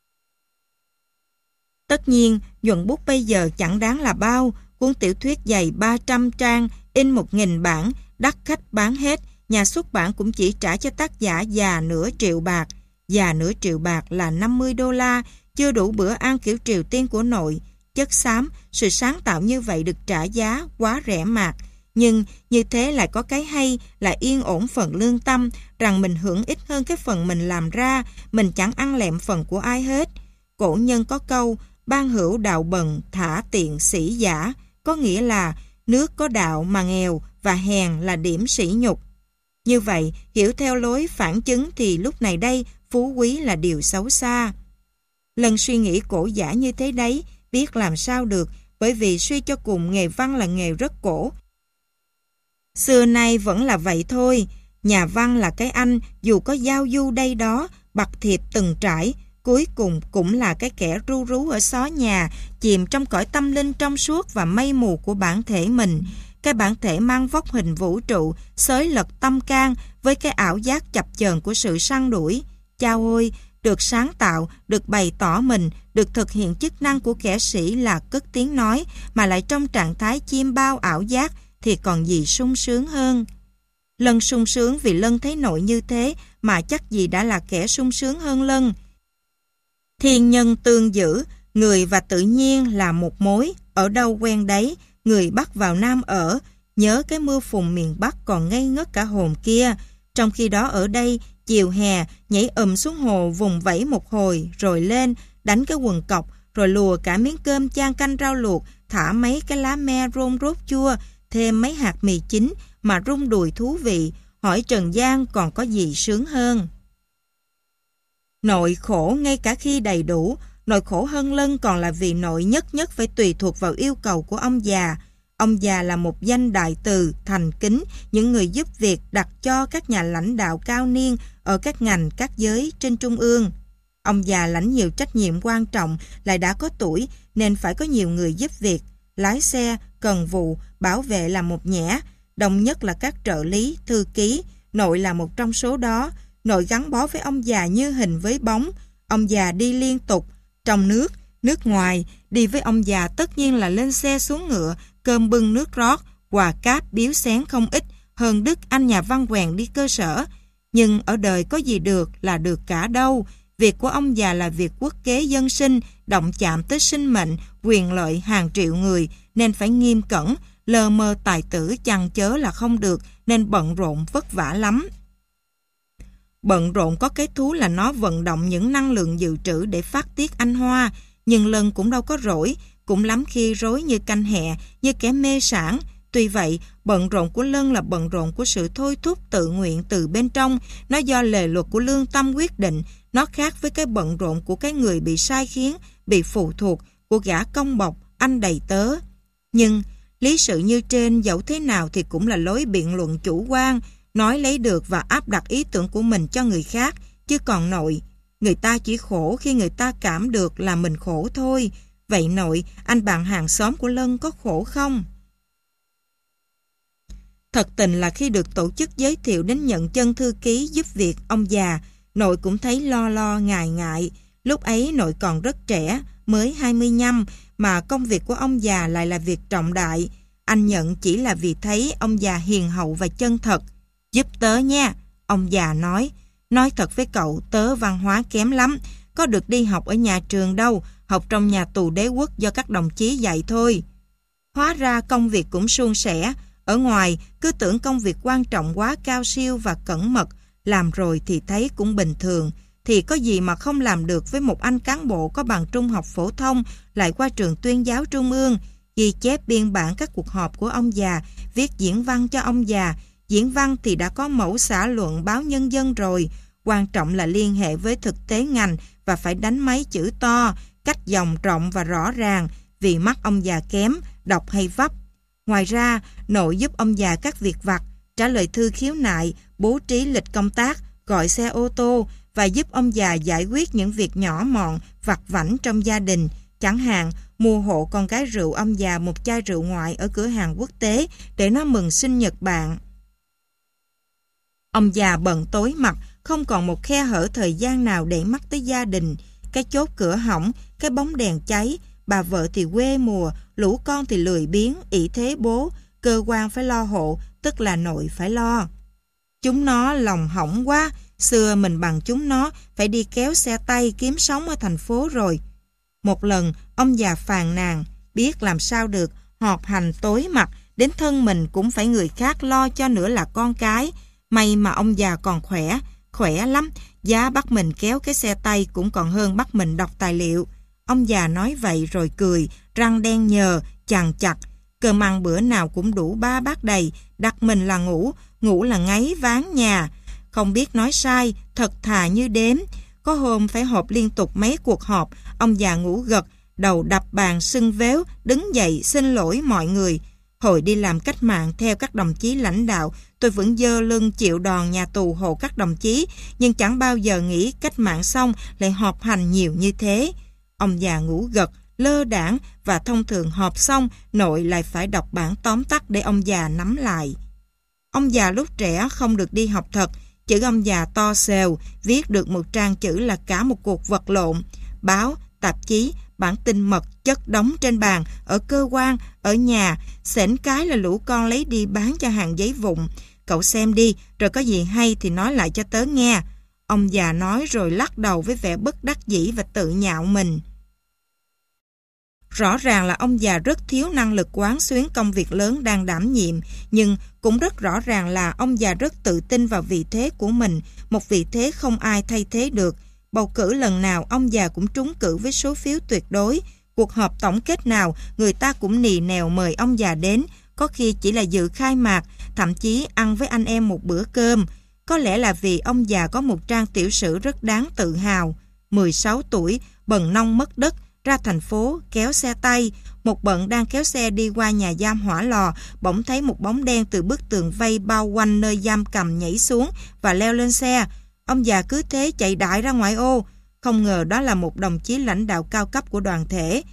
[SPEAKER 1] Tất nhiên, nhuận bút bây giờ chẳng đáng là bao, cuốn tiểu thuyết dày 300 trang, in 1000 bản, đắt khách bán hết, nhà xuất bản cũng chỉ trả cho tác giả già nửa triệu bạc. Già nửa triệu bạc là $50, chưa đủ bữa ăn kiểu Triều Tiên của nội. Chất xám, sự sáng tạo như vậy được trả giá quá rẻ mạt. Nhưng như thế lại có cái hay là yên ổn phần lương tâm, rằng mình hưởng ít hơn cái phần mình làm ra, mình chẳng ăn lẹm phần của ai hết. Cổ nhân có câu, ban hữu đạo bần, thả tiện sĩ giả, có nghĩa là nước có đạo mà nghèo và hèn là điểm sỉ nhục. Như vậy, hiểu theo lối phản chứng thì lúc này đây, phú quý là điều xấu xa. Lần suy nghĩ cổ giả như thế đấy, biết làm sao được, bởi vì suy cho cùng nghề văn là nghề rất cổ. Xưa nay vẫn là vậy thôi, nhà văn là cái anh, dù có giao du đây đó, bặt thiệp từng trải, cuối cùng cũng là cái kẻ ru rú ở xó nhà, chìm trong cõi tâm linh trong suốt và mây mù của bản thể mình. Cái bản thể mang vóc hình vũ trụ, xới lật tâm can với cái ảo giác chập chờn của sự săn đuổi. Chao ôi, được sáng tạo, được bày tỏ mình, được thực hiện chức năng của kẻ sĩ là cất tiếng nói, mà lại trong trạng thái chiêm bao ảo giác, thì còn gì sung sướng hơn. Lân sung sướng vì Lân thấy nội như thế, mà chắc gì đã là kẻ sung sướng hơn Lân. Thiên nhân tương giữ, người và tự nhiên là một mối, ở đâu quen đấy, người Bắc vào Nam ở, nhớ cái mưa phùn miền Bắc còn ngây ngất cả hồn kia. Trong khi đó ở đây, chiều hè, nhảy xuống hồ vùng vẫy một hồi, rồi lên, đánh cái quần cọc, rồi lùa cả miếng cơm chan canh rau luộc, thả mấy cái lá me rôn rốt chua, thêm mấy hạt mì chín mà rung đùi thú vị, hỏi Trần gian còn có gì sướng hơn. Nội khổ ngay cả khi đầy đủ, nội khổ hơn Lân còn là vì nội nhất nhất phải tùy thuộc vào yêu cầu của ông già. Ông già là một danh đại từ, thành kính, những người giúp việc đặt cho các nhà lãnh đạo cao niên ở các ngành, các giới trên trung ương. Ông già lãnh nhiều trách nhiệm quan trọng, lại đã có tuổi nên phải có nhiều người giúp việc, lái xe, cần vụ, bảo vệ là một nhẽ, đồng nhất là các trợ lý, thư ký, nội là một trong số đó. Nội gắn bó với ông già như hình với bóng. Ông già đi liên tục, trong nước, nước ngoài, đi với ông già tất nhiên là lên xe xuống ngựa, cơm bưng nước rót, quà cáp biếu xén không ít, hơn Đức anh nhà văn quèn đi cơ sở. Nhưng ở đời có gì được là được cả đâu. Việc của ông già là việc quốc kế dân sinh, động chạm tới sinh mệnh, quyền lợi hàng triệu người, nên phải nghiêm cẩn, lờ mơ tài tử chằng chớ là không được, nên bận rộn vất vả lắm. Bận rộn có cái thú là nó vận động những năng lượng dự trữ để phát tiết anh hoa, nhưng Lân cũng đâu có rỗi, cũng lắm khi rối như canh hẹ, như kẻ mê sản. Tuy vậy, bận rộn của Lân là bận rộn của sự thôi thúc tự nguyện từ bên trong, nó do lề luật của lương tâm quyết định, nó khác với cái bận rộn của cái người bị sai khiến, bị phụ thuộc, của gã công bộc, anh đầy tớ. Nhưng, lý sự như trên dẫu thế nào thì cũng là lối biện luận chủ quan, nói lấy được và áp đặt ý tưởng của mình cho người khác, chứ còn nội, người ta chỉ khổ khi người ta cảm được là mình khổ thôi. Vậy nội, anh bạn hàng xóm của Lân có khổ không? Thật tình là khi được tổ chức giới thiệu đến nhận chân thư ký giúp việc ông già, nội cũng thấy lo lo ngại ngại. Lúc ấy nội còn rất trẻ, mới 25, mà công việc của ông già lại là việc trọng đại. Anh nhận chỉ là vì thấy ông già hiền hậu và chân thật. Giúp tớ nha, ông già nói. Nói thật với cậu, tớ văn hóa kém lắm, có được đi học ở nhà trường đâu, học trong nhà tù đế quốc do các đồng chí dạy thôi. Hóa ra công việc cũng suôn sẻ, ở ngoài cứ tưởng công việc quan trọng quá cao siêu và cẩn mật, làm rồi thì thấy cũng bình thường, thì có gì mà không làm được với một anh cán bộ có bằng trung học phổ thông lại qua trường tuyên giáo trung ương, ghi chép biên bản các cuộc họp của ông già, viết diễn văn cho ông già. Diễn văn thì đã có mẫu xã luận báo Nhân dân rồi, quan trọng là liên hệ với thực tế ngành và phải đánh mấy chữ to, cách dòng rộng và rõ ràng, vì mắt ông già kém, đọc hay vấp. Ngoài ra, nội giúp ông già các việc vặt, trả lời thư khiếu nại, bố trí lịch công tác, gọi xe ô tô và giúp ông già giải quyết những việc nhỏ mọn, vặt vãnh trong gia đình, chẳng hạn mua hộ con gái rượu ông già một chai rượu ngoại ở cửa hàng quốc tế để nó mừng sinh nhật bạn. Ông già bận tối mặt, không còn một khe hở thời gian nào để mắt tới gia đình. Cái chốt cửa hỏng, cái bóng đèn cháy, bà vợ thì quê mùa, lũ con thì lười biếng, ỷ thế bố, cơ quan phải lo hộ, tức là nội phải lo. Chúng nó lòng hỏng quá, xưa mình bằng chúng nó phải đi kéo xe tay kiếm sống ở thành phố rồi. Một lần, ông già phàn nàn, biết làm sao được, họp hành tối mặt, đến thân mình cũng phải người khác lo cho nữa là con cái. May mà ông già còn khỏe, Khỏe lắm, giá bắt mình kéo cái xe tay cũng còn hơn bắt mình đọc tài liệu. Ông già nói vậy rồi cười, răng đen nhờ, chằng chặt. Cơm ăn bữa nào cũng đủ 3 bát đầy, đặt mình là ngủ là ngáy ván nhà. Không biết nói sai, thật thà như đếm. Có hôm phải họp liên tục mấy cuộc họp, ông già ngủ gật, đầu đập bàn sưng véo, đứng dậy xin lỗi mọi người. Hồi đi làm cách mạng theo các đồng chí lãnh đạo, tôi vẫn dơ lưng chịu đòn nhà tù hộ các đồng chí, nhưng chẳng bao giờ nghĩ cách mạng xong lại họp hành nhiều như thế. Ông già ngủ gật, lơ đãng và thông thường họp xong, nội lại phải đọc bản tóm tắt để ông già nắm lại. Ông già lúc trẻ không được đi học thật, chữ ông già to xèo, viết được một trang chữ là cả một cuộc vật lộn. Báo, tạp chí, bản tin mật chất đóng trên bàn, ở cơ quan, ở nhà, xển cái là lũ con lấy đi bán cho hàng giấy vụn. Cậu xem đi, rồi có gì hay thì nói lại cho tớ nghe. Ông già nói rồi lắc đầu với vẻ bất đắc dĩ và tự nhạo mình. Rõ ràng là ông già rất thiếu năng lực quán xuyến công việc lớn đang đảm nhiệm, nhưng cũng rất rõ ràng là ông già rất tự tin vào vị thế của mình, một vị thế không ai thay thế được. Bầu cử lần nào ông già cũng trúng cử với số phiếu tuyệt đối. Cuộc họp tổng kết nào người ta cũng nì nèo mời ông già đến, có khi chỉ là dự khai mạc, thậm chí ăn với anh em một bữa cơm. Có lẽ là vì ông già có một trang tiểu sử rất đáng tự hào. 16 tuổi, bần nông mất đất, ra thành phố, kéo xe tay. Một bận đang kéo xe đi qua nhà giam Hỏa Lò, bỗng thấy một bóng đen từ bức tường vây bao quanh nơi giam cầm nhảy xuống và leo lên xe. Ông già cứ thế chạy đại ra ngoại ô. Không ngờ đó là một đồng chí lãnh đạo cao cấp của đoàn thể.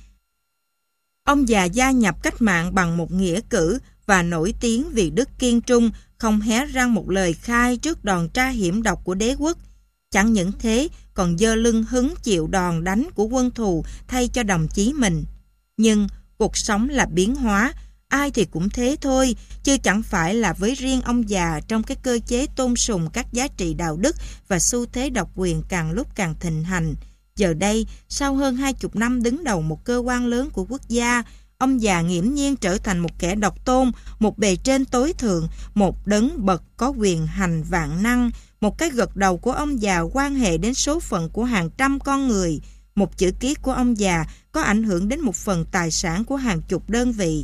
[SPEAKER 1] Ông già gia nhập cách mạng bằng một nghĩa cử và nổi tiếng vì đức kiên trung, không hé răng một lời khai trước đòn tra hiểm độc của đế quốc. Chẳng những thế, còn dơ lưng hứng chịu đòn đánh của quân thù thay cho đồng chí mình. Nhưng cuộc sống là biến hóa, ai thì cũng thế thôi, chứ chẳng phải là với riêng ông già trong cái cơ chế tôn sùng các giá trị đạo đức và xu thế độc quyền càng lúc càng thịnh hành. Giờ đây, sau hơn 20 năm đứng đầu một cơ quan lớn của quốc gia, ông già nghiễm nhiên trở thành một kẻ độc tôn, một bề trên tối thượng, một đấng bậc có quyền hành vạn năng. Một cái gật đầu của ông già quan hệ đến số phận của hàng trăm con người. Một chữ ký của ông già có ảnh hưởng đến một phần tài sản của hàng chục đơn vị.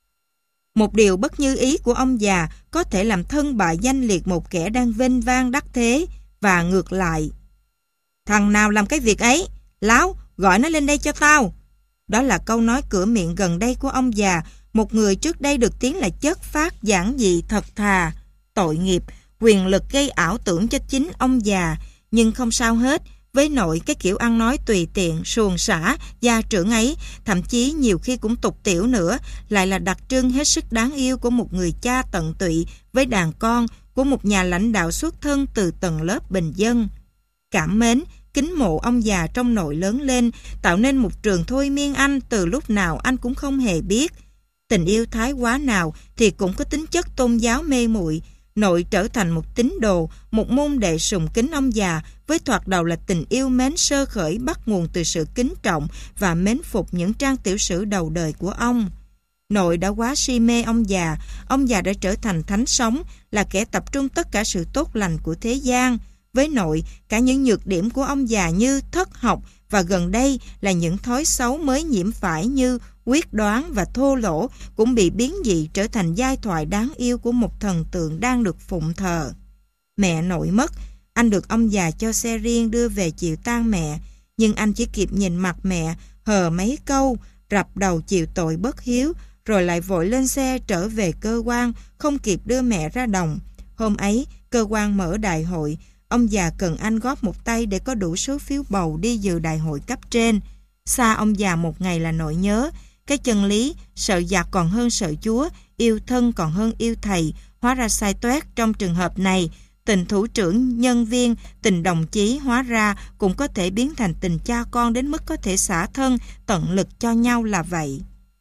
[SPEAKER 1] Một điều bất như ý của ông già có thể làm thân bại danh liệt một kẻ đang vênh vang đắc thế, và ngược lại. Thằng nào làm cái việc ấy? Láo, gọi nó lên đây cho tao. Đó là câu nói cửa miệng gần đây của ông già, một người trước đây được tiếng là chất phác, giản dị, thật thà. Tội nghiệp, quyền lực gây ảo tưởng cho chính ông già, nhưng không sao hết. Với nội cái kiểu ăn nói tùy tiện, suồng sã, gia trưởng ấy, thậm chí nhiều khi cũng tục tiểu nữa, lại là đặc trưng hết sức đáng yêu của một người cha tận tụy với đàn con, của một nhà lãnh đạo xuất thân từ tầng lớp bình dân. Cảm mến, kính mộ ông già trong nội lớn lên, tạo nên một trường thôi miên anh từ lúc nào anh cũng không hề biết. Tình yêu thái quá nào thì cũng có tính chất tôn giáo mê muội. Nội trở thành một tín đồ, một môn đệ sùng kính ông già, với thoạt đầu là tình yêu mến sơ khởi bắt nguồn từ sự kính trọng và mến phục những trang tiểu sử đầu đời của ông. Nội đã quá si mê ông già đã trở thành thánh sống, là kẻ tập trung tất cả sự tốt lành của thế gian. Với nội, cả những nhược điểm của ông già như thất học và gần đây là những thói xấu mới nhiễm phải như quyết đoán và thô lỗ cũng bị biến dị trở thành giai thoại đáng yêu của một thần tượng đang được phụng thờ. Mẹ nội mất, anh được ông già cho xe riêng đưa về chịu tang mẹ, nhưng anh chỉ kịp nhìn mặt mẹ, hờ mấy câu, rập đầu chịu tội bất hiếu, rồi lại vội lên xe trở về cơ quan, không kịp đưa mẹ ra đồng. Hôm ấy, cơ quan mở đại hội, ông già cần anh góp một tay để có đủ số phiếu bầu đi dự đại hội cấp trên. Xa ông già một ngày là nỗi nhớ. Cái chân lý, sợ giặc còn hơn sợ Chúa, yêu thân còn hơn yêu thầy, hóa ra sai toét trong trường hợp này. Tình thủ trưởng, nhân viên, tình đồng chí hóa ra cũng có thể biến thành tình cha con đến mức có thể xả thân, tận lực cho nhau là vậy.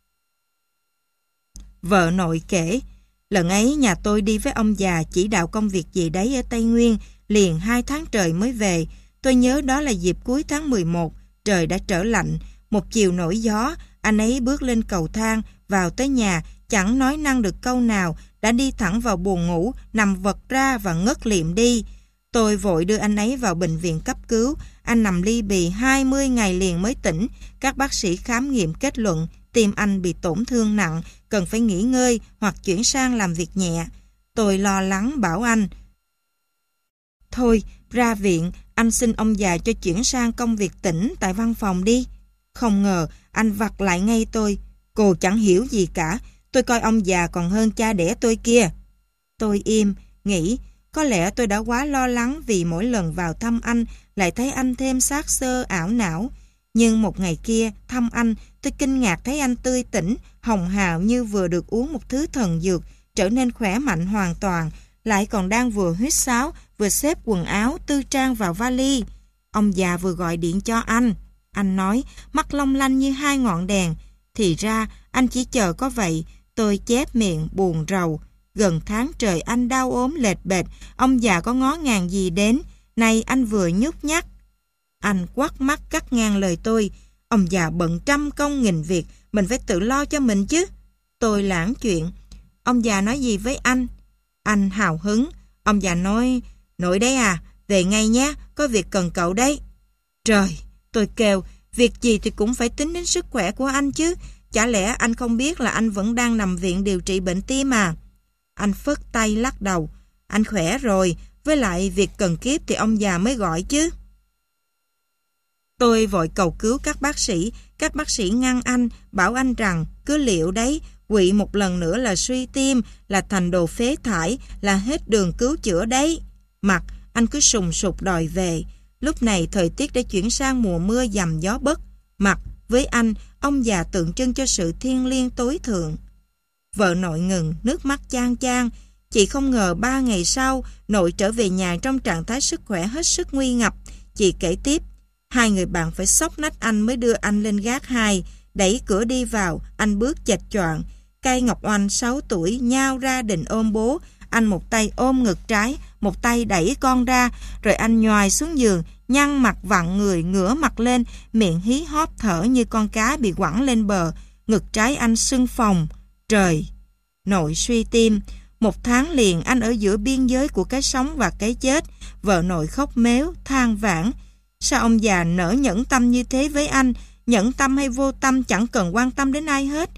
[SPEAKER 1] Vợ nội kể, lần ấy nhà tôi đi với ông già chỉ đạo công việc gì đấy ở Tây Nguyên, liền 2 tháng trời mới về. Tôi nhớ đó là dịp cuối tháng 11, trời đã trở lạnh. Một chiều nổi gió, anh ấy bước lên cầu thang, vào tới nhà, chẳng nói năng được câu nào, đã đi thẳng vào buồng ngủ, nằm vật ra và ngất liệm đi. Tôi vội đưa anh ấy vào bệnh viện cấp cứu. Anh nằm li bì 20 ngày liền mới tỉnh. Các bác sĩ khám nghiệm kết luận tim anh bị tổn thương nặng, cần phải nghỉ ngơi hoặc chuyển sang làm việc nhẹ. Tôi lo lắng bảo anh: thôi, ra viện, anh xin ông già cho chuyển sang công việc tỉnh tại văn phòng đi. Không ngờ, anh vặt lại ngay tôi: cô chẳng hiểu gì cả, tôi coi ông già còn hơn cha đẻ tôi kia. Tôi im, nghĩ có lẽ tôi đã quá lo lắng vì mỗi lần vào thăm anh lại thấy anh thêm xác xơ ảo não. Nhưng một ngày kia thăm anh, tôi kinh ngạc thấy anh tươi tỉnh, hồng hào như vừa được uống một thứ thần dược, trở nên khỏe mạnh hoàn toàn, lại còn đang vừa huýt sáo, vừa xếp quần áo tư trang vào vali. Ông già vừa gọi điện cho anh. Anh nói, mắt long lanh như hai ngọn đèn. Thì ra, anh chỉ chờ có vậy. Tôi chép miệng, buồn rầu. Gần tháng trời anh đau ốm lệch bệch, ông già có ngó ngàng gì đến. Nay anh vừa nhút nhát. Anh quắt mắt cắt ngang lời tôi. Ông già bận trăm công nghìn việc, mình phải tự lo cho mình chứ. Tôi lảng chuyện. Ông già nói gì với anh? Anh hào hứng. Ông già nói, nội đấy à, về ngay nhé, có việc cần cậu đấy. Trời, tôi kêu, việc gì thì cũng phải tính đến sức khỏe của anh chứ. Chả lẽ anh không biết là anh vẫn đang nằm viện điều trị bệnh tim à? Anh phất tay lắc đầu. Anh khỏe rồi, với lại việc cần kiếp thì ông già mới gọi chứ. Tôi vội cầu cứu các bác sĩ ngăn anh, bảo anh rằng cứ liệu đấy, quỵ một lần nữa là suy tim, là thành đồ phế thải, là hết đường cứu chữa đấy. Mặt anh cứ sùng sục đòi về. Lúc này thời tiết đã chuyển sang mùa mưa dầm gió bấc. Mặt với anh, ông già tượng trưng cho sự thiêng liêng tối thượng. Vợ nội ngừng, nước mắt chan chan. Chị không ngờ 3 ngày sau, nội trở về nhà trong trạng thái sức khỏe hết sức nguy ngập. Chị kể tiếp, 2 người bạn phải xốc nách anh mới đưa anh lên gác 2. Đẩy cửa đi vào, anh bước chệch choạng. Cây Ngọc Oanh 6 tuổi nhao ra định ôm bố. Anh một tay ôm ngực trái, một tay đẩy con ra, rồi anh nhoài xuống giường, nhăn mặt vặn người, ngửa mặt lên, miệng hí hóp thở như con cá bị quẳng lên bờ. Ngực trái anh sưng phồng. Trời! Nội suy tim. 1 tháng liền anh ở giữa biên giới của cái sống và cái chết. Vợ nội khóc mếu, than vãn. Sao ông già nỡ nhẫn tâm như thế với anh? Nhẫn tâm hay vô tâm chẳng cần quan tâm đến ai hết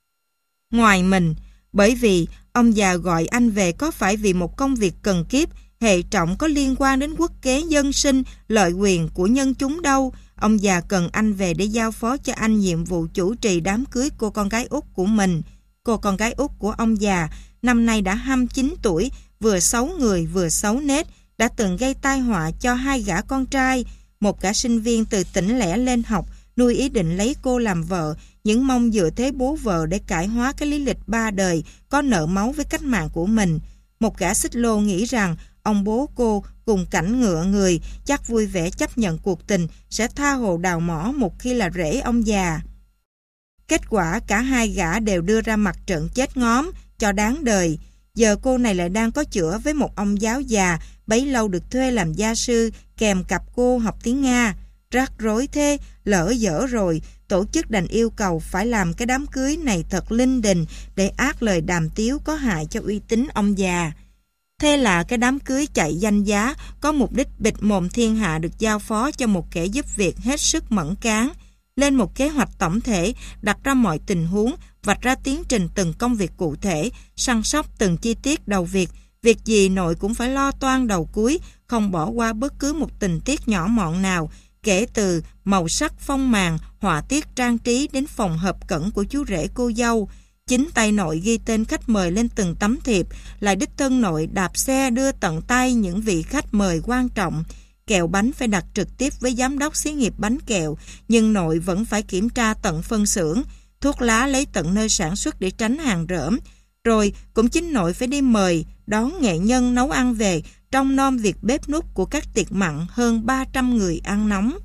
[SPEAKER 1] ngoài mình. Bởi vì ông già gọi anh về có phải vì một công việc cần kiếp, hệ trọng có liên quan đến quốc kế dân sinh, lợi quyền của nhân chúng đâu. Ông già cần anh về để giao phó cho anh nhiệm vụ chủ trì đám cưới cô con gái út của mình. Cô con gái út của ông già năm nay đã 29 tuổi, vừa xấu người vừa xấu nết, đã từng gây tai họa cho 2 gã con trai. Một gã sinh viên từ tỉnh lẻ lên học, nuôi ý định lấy cô làm vợ, những mong dựa thế bố vợ để cải hóa cái lý lịch 3 đời có nợ máu với cách mạng của mình. Một gã xích lô nghĩ rằng ông bố cô cùng cảnh ngựa người chắc vui vẻ chấp nhận cuộc tình, sẽ tha hồ đào mỏ một khi là rể ông già. Kết quả cả 2 gã đều đưa ra mặt trận chết ngóm cho đáng đời. Giờ cô này lại đang có chữa với một ông giáo già bấy lâu được thuê làm gia sư kèm cặp cô học tiếng Nga. Rắc rối thế, lỡ dở rồi, tổ chức đành yêu cầu phải làm cái đám cưới này thật linh đình để át lời đàm tiếu có hại cho uy tín ông già. Thế là cái đám cưới chạy danh giá, có mục đích bịt mồm thiên hạ được giao phó cho một kẻ giúp việc hết sức mẫn cán. Lên một kế hoạch tổng thể, đặt ra mọi tình huống, vạch ra tiến trình từng công việc cụ thể, săn sóc từng chi tiết đầu việc. Việc gì nội cũng phải lo toan đầu cuối, không bỏ qua bất cứ một tình tiết nhỏ mọn nào, kể từ màu sắc phong màn, họa tiết trang trí đến phòng hợp cẩn của chú rể cô dâu. Chính tay nội ghi tên khách mời lên từng tấm thiệp, lại đích thân nội đạp xe đưa tận tay những vị khách mời quan trọng. Kẹo bánh phải đặt trực tiếp với giám đốc xí nghiệp bánh kẹo, nhưng nội vẫn phải kiểm tra tận phân xưởng, thuốc lá lấy tận nơi sản xuất để tránh hàng rởm. Rồi cũng chính nội phải đi mời, đón nghệ nhân nấu ăn về, trông nom việc bếp núc của các tiệc mặn hơn 300 người ăn nóng.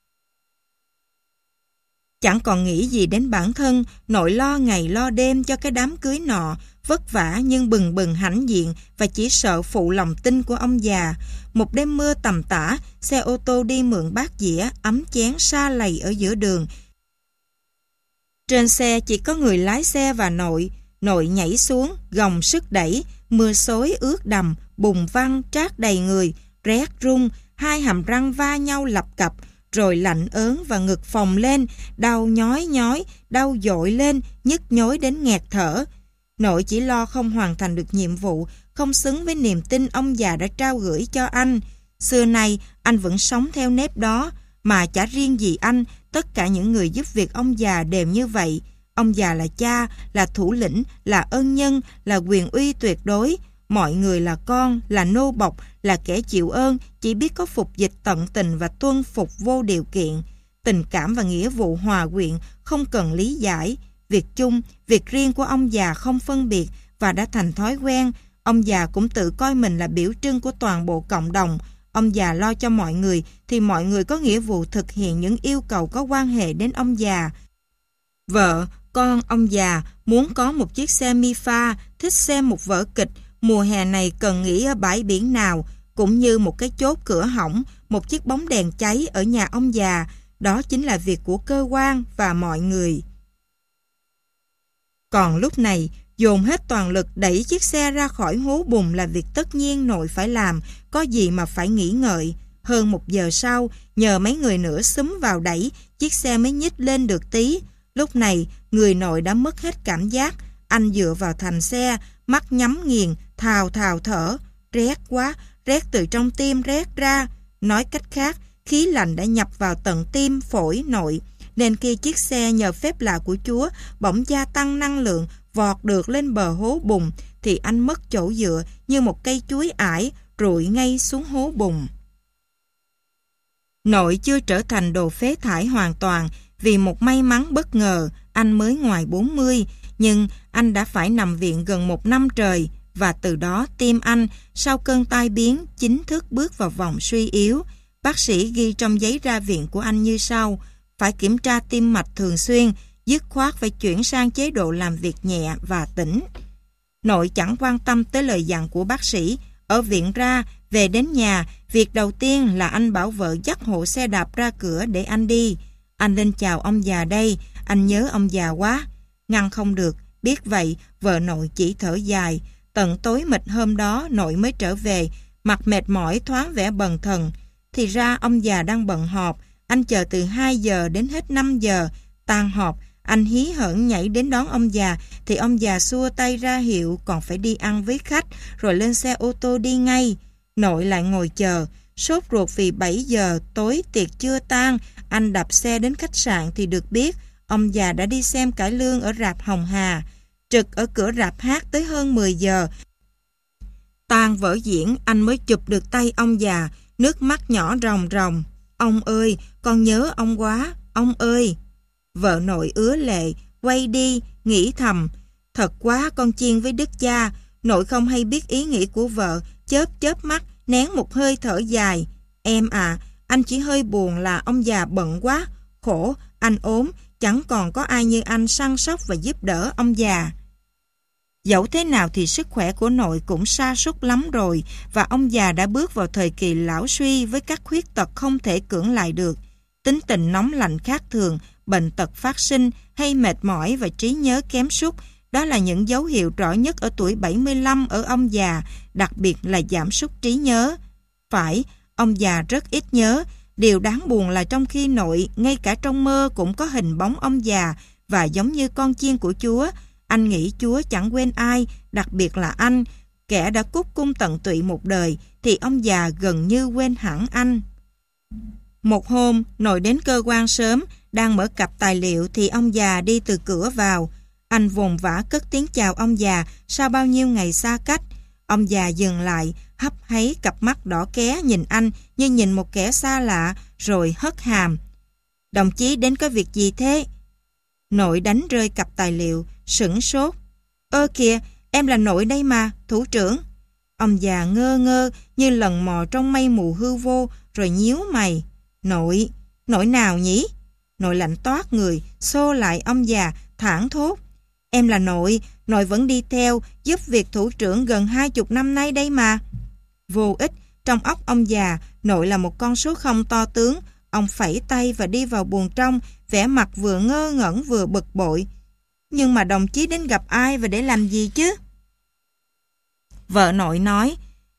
[SPEAKER 1] Chẳng còn nghĩ gì đến bản thân, nội lo ngày lo đêm cho cái đám cưới nọ, vất vả nhưng bừng bừng hãnh diện và chỉ sợ phụ lòng tin của ông già. Một đêm mưa tầm tã, xe ô tô đi mượn bát dĩa, ấm chén sa lầy ở giữa đường. Trên xe chỉ có người lái xe và nội. Nội nhảy xuống, gồng sức đẩy, mưa xối ướt đầm, bùn văng trát đầy người. rét run, hai hàm răng va nhau lập cập, rồi lạnh ớn và ngực phồng lên, đau nhói nhói, đau dội lên, nhức nhối đến nghẹt thở. Nội chỉ lo không hoàn thành được nhiệm vụ, không xứng với niềm tin ông già đã trao gửi cho anh. Xưa nay, anh vẫn sống theo nếp đó, mà chả riêng gì anh, tất cả những người giúp việc ông già đều như vậy. Ông già là cha, là thủ lĩnh, là ân nhân, là quyền uy tuyệt đối. Mọi người là con, là nô bộc, là kẻ chịu ơn, chỉ biết có phục dịch tận tình và tuân phục vô điều kiện. Tình cảm và nghĩa vụ hòa quyện, không cần lý giải. Việc chung, việc riêng của ông già không phân biệt và đã thành thói quen. Ông già cũng tự coi mình là biểu trưng của toàn bộ cộng đồng. Ông già lo cho mọi người thì mọi người có nghĩa vụ thực hiện những yêu cầu có quan hệ đến ông già. Vợ, con ông già muốn có một chiếc xe Mi-pha, thích xem một vở kịch, mùa hè này cần nghỉ ở bãi biển nào, cũng như một cái chốt cửa hỏng, một chiếc bóng đèn cháy ở nhà ông già. Đó chính là việc của cơ quan và mọi người. Còn lúc này, dồn hết toàn lực đẩy chiếc xe ra khỏi hố bùn là việc tất nhiên nội phải làm, có gì mà phải nghĩ ngợi. Hơn 1 giờ sau, nhờ mấy người nữa xúm vào đẩy, chiếc xe mới nhích lên được tí. Lúc này, người nội đã mất hết cảm giác. Anh dựa vào thành xe, mắt nhắm nghiền, thào thào thở. Rét quá, rét từ trong tim rét ra. Nói cách khác, khí lạnh đã nhập vào tận tim, phổi nội. Nên khi chiếc xe nhờ phép lạ của Chúa bỗng gia tăng năng lượng, vọt được lên bờ hố bùn, thì anh mất chỗ dựa như một cây chuối ải, rụi ngay xuống hố bùn. Nội chưa trở thành đồ phế thải hoàn toàn, vì một may mắn bất ngờ, anh mới ngoài 40, nhưng anh đã phải nằm viện gần 1 năm trời, và từ đó tim anh, sau cơn tai biến, chính thức bước vào vòng suy yếu. Bác sĩ ghi trong giấy ra viện của anh như sau: phải kiểm tra tim mạch thường xuyên, dứt khoát phải chuyển sang chế độ làm việc nhẹ và tĩnh. Nội chẳng quan tâm tới lời dặn của bác sĩ. Ở viện ra, về đến nhà, việc đầu tiên là anh bảo vợ dắt hộ xe đạp ra cửa để anh đi. Anh lên chào ông già đây, anh nhớ ông già quá. Ngăn không được, biết vậy, vợ nội chỉ thở dài. Tận tối mịt hôm đó nội mới trở về, mặt mệt mỏi thoáng vẻ bần thần. Thì ra ông già đang bận họp, anh chờ từ 2 giờ đến hết 5 giờ. Tan họp, anh hí hởn nhảy đến đón ông già, thì ông già xua tay ra hiệu còn phải đi ăn với khách, rồi lên xe ô tô đi ngay. Nội lại ngồi chờ, sốt ruột vì 7 giờ tối tiệc chưa tan. Anh đạp xe đến khách sạn thì được biết ông già đã đi xem cải lương ở rạp Hồng Hà. Trực ở cửa rạp hát tới hơn 10 giờ. Tan vở diễn, anh mới chụp được tay ông già, nước mắt nhỏ ròng ròng. Ông ơi, con nhớ ông quá, ông ơi. Vợ nội ứa lệ, quay đi, nghĩ thầm. Thật quá con chiên với đức cha. Nội không hay biết ý nghĩ của vợ, chớp chớp mắt, nén một hơi thở dài. Em à, anh chỉ hơi buồn là ông già bận quá. Khổ, anh ốm, chẳng còn có ai như anh săn sóc và giúp đỡ ông già. Dẫu thế nào thì sức khỏe của nội cũng sa sút lắm rồi, và ông già đã bước vào thời kỳ lão suy với các khuyết tật không thể cưỡng lại được. Tính tình nóng lạnh khác thường, bệnh tật phát sinh hay mệt mỏi và trí nhớ kém sút, đó là những dấu hiệu rõ nhất ở tuổi 75 ở ông già, đặc biệt là giảm sút trí nhớ. Phải, ông già rất ít nhớ. Điều đáng buồn là trong khi nội, ngay cả trong mơ cũng có hình bóng ông già, và giống như con chiên của Chúa, anh nghĩ Chúa chẳng quên ai, đặc biệt là anh, kẻ đã cúc cung tận tụy một đời, thì ông già gần như quên hẳn anh. Một hôm, nội đến cơ quan sớm, đang mở cặp tài liệu thì ông già đi từ cửa vào. Anh vồn vã cất tiếng chào ông già sau bao nhiêu ngày xa cách. Ông già dừng lại, hấp háy cặp mắt đỏ ké nhìn anh như nhìn một kẻ xa lạ, rồi hất hàm. Đồng chí đến có việc gì thế? Nội đánh rơi cặp tài liệu, sửng sốt. Ơ kìa, em là nội đây mà, thủ trưởng. Ông già ngơ ngơ như lần mò trong mây mù hư vô, rồi nhíu mày. Nội, nội nào nhỉ? Nội lạnh toát người, xô lại ông già, thảng thốt. Em là nội vẫn đi theo, giúp việc thủ trưởng gần 20 năm nay đây mà. Vô ích, trong óc ông già, nội là một con số không to tướng. Ông phẩy tay và đi vào buồng trong, vẻ mặt vừa ngơ ngẩn vừa bực bội. Nhưng mà đồng chí đến gặp ai và để làm gì chứ? Vợ nội nói,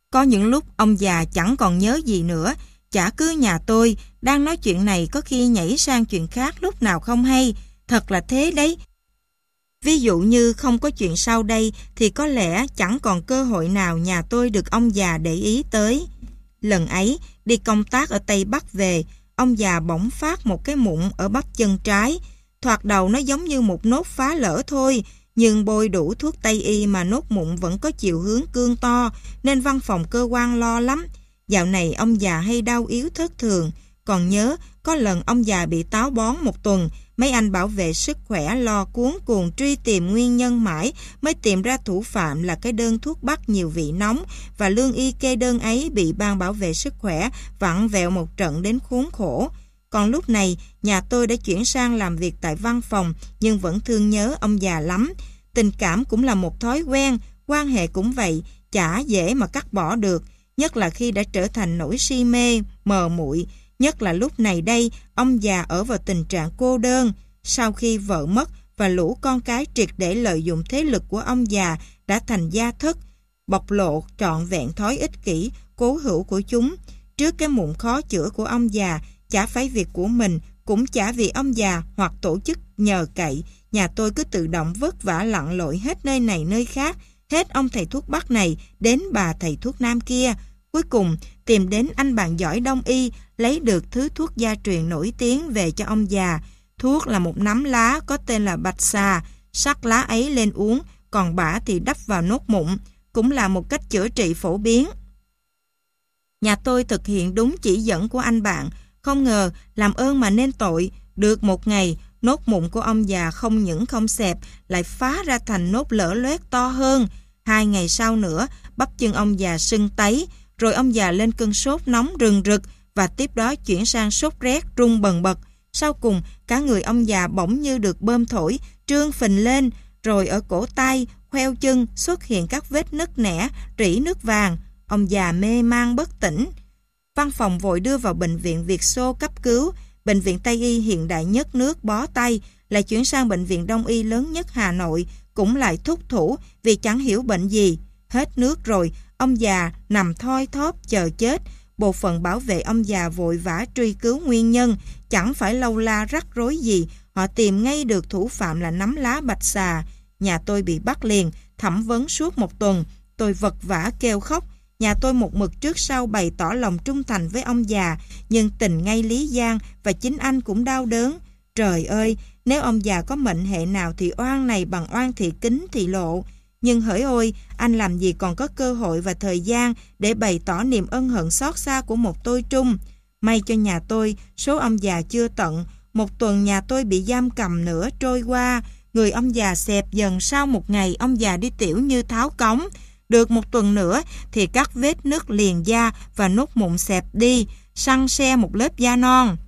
[SPEAKER 1] Có những lúc ông già chẳng còn nhớ gì nữa, chả cứ nhà tôi đang nói chuyện này có khi nhảy sang chuyện khác lúc nào không hay, thật là thế đấy. Ví dụ như không có chuyện sau đây thì có lẽ chẳng còn cơ hội nào nhà tôi được ông già để ý tới. Lần ấy, đi công tác ở Tây Bắc về, ông già bỗng phát một cái mụn ở bắp chân trái. Thoạt đầu nó giống như một nốt phá lỡ thôi, nhưng bôi đủ thuốc Tây y mà nốt mụn vẫn có chiều hướng cương to, nên văn phòng cơ quan lo lắm. Dạo này ông già hay đau yếu thất thường. Còn nhớ, có lần ông già bị táo bón một tuần, mấy anh bảo vệ sức khỏe lo cuống cuồng truy tìm nguyên nhân mãi mới tìm ra thủ phạm là cái đơn thuốc bắc nhiều vị nóng, và lương y kê đơn ấy bị ban bảo vệ sức khỏe vặn vẹo một trận đến khốn khổ. Còn lúc này, nhà tôi đã chuyển sang làm việc tại văn phòng nhưng vẫn thương nhớ ông già lắm. Tình cảm cũng là một thói quen, quan hệ cũng vậy, chả dễ mà cắt bỏ được, nhất là khi đã trở thành nỗi si mê, mờ muội. Nhất là lúc này đây, ông già ở vào tình trạng cô đơn. Sau khi vợ mất và lũ con cái triệt để lợi dụng thế lực của ông già đã thành gia thất, bộc lộ trọn vẹn thói ích kỷ, cố hữu của chúng. Trước cái mụn khó chữa của ông già, chả phải việc của mình, cũng chả vì ông già hoặc tổ chức nhờ cậy, nhà tôi cứ tự động vất vả lặn lội hết nơi này nơi khác, hết ông thầy thuốc Bắc này đến bà thầy thuốc Nam kia. Cuối cùng tìm đến anh bạn giỏi đông y, lấy được thứ thuốc gia truyền nổi tiếng về cho ông già. Thuốc là một nắm lá có tên là bạch xà, sắc lá ấy lên uống, còn bã thì đắp vào nốt mụn, cũng là một cách chữa trị phổ biến. Nhà tôi thực hiện đúng chỉ dẫn của anh bạn, không ngờ làm ơn mà nên tội. Được một ngày, nốt mụn của ông già không những không xẹp, lại phá ra thành nốt lở loét to hơn. 2 ngày sau nữa, bắp chân ông già sưng tấy, rồi ông già lên cơn sốt nóng rừng rực, và tiếp đó chuyển sang sốt rét run bần bật. Sau cùng, cả người ông già bỗng như được bơm thổi, trương phình lên, rồi ở cổ tay, khoeo chân xuất hiện các vết nứt nẻ, rỉ nước vàng. Ông già mê man bất tỉnh. Văn phòng vội đưa vào bệnh viện Việt Xô cấp cứu. Bệnh viện Tây y hiện đại nhất nước bó tay, lại chuyển sang bệnh viện Đông y lớn nhất Hà Nội, cũng lại thúc thủ vì chẳng hiểu bệnh gì. Hết nước rồi, ông già nằm thoi thóp chờ chết. Bộ phận bảo vệ ông già vội vã truy cứu nguyên nhân, chẳng phải lâu la rắc rối gì, họ tìm ngay được thủ phạm là nắm lá bạch xà. Nhà tôi bị bắt liền, thẩm vấn suốt 1 tuần, tôi vật vã kêu khóc. Nhà tôi một mực trước sau bày tỏ lòng trung thành với ông già, nhưng tình ngay lý gian và chính anh cũng đau đớn. Trời ơi, nếu ông già có mệnh hệ nào thì oan này bằng oan thị kính thị lộ. Nhưng hỡi ôi, anh làm gì còn có cơ hội và thời gian để bày tỏ niềm ân hận xót xa của một tôi trung. May cho nhà tôi, số ông già chưa tận. 1 tuần nhà tôi bị giam cầm nữa trôi qua. Người ông già xẹp dần, sau 1 ngày ông già đi tiểu như tháo cống. Được 1 tuần nữa thì các vết nứt liền da và nốt mụn xẹp đi, săn se một lớp da non.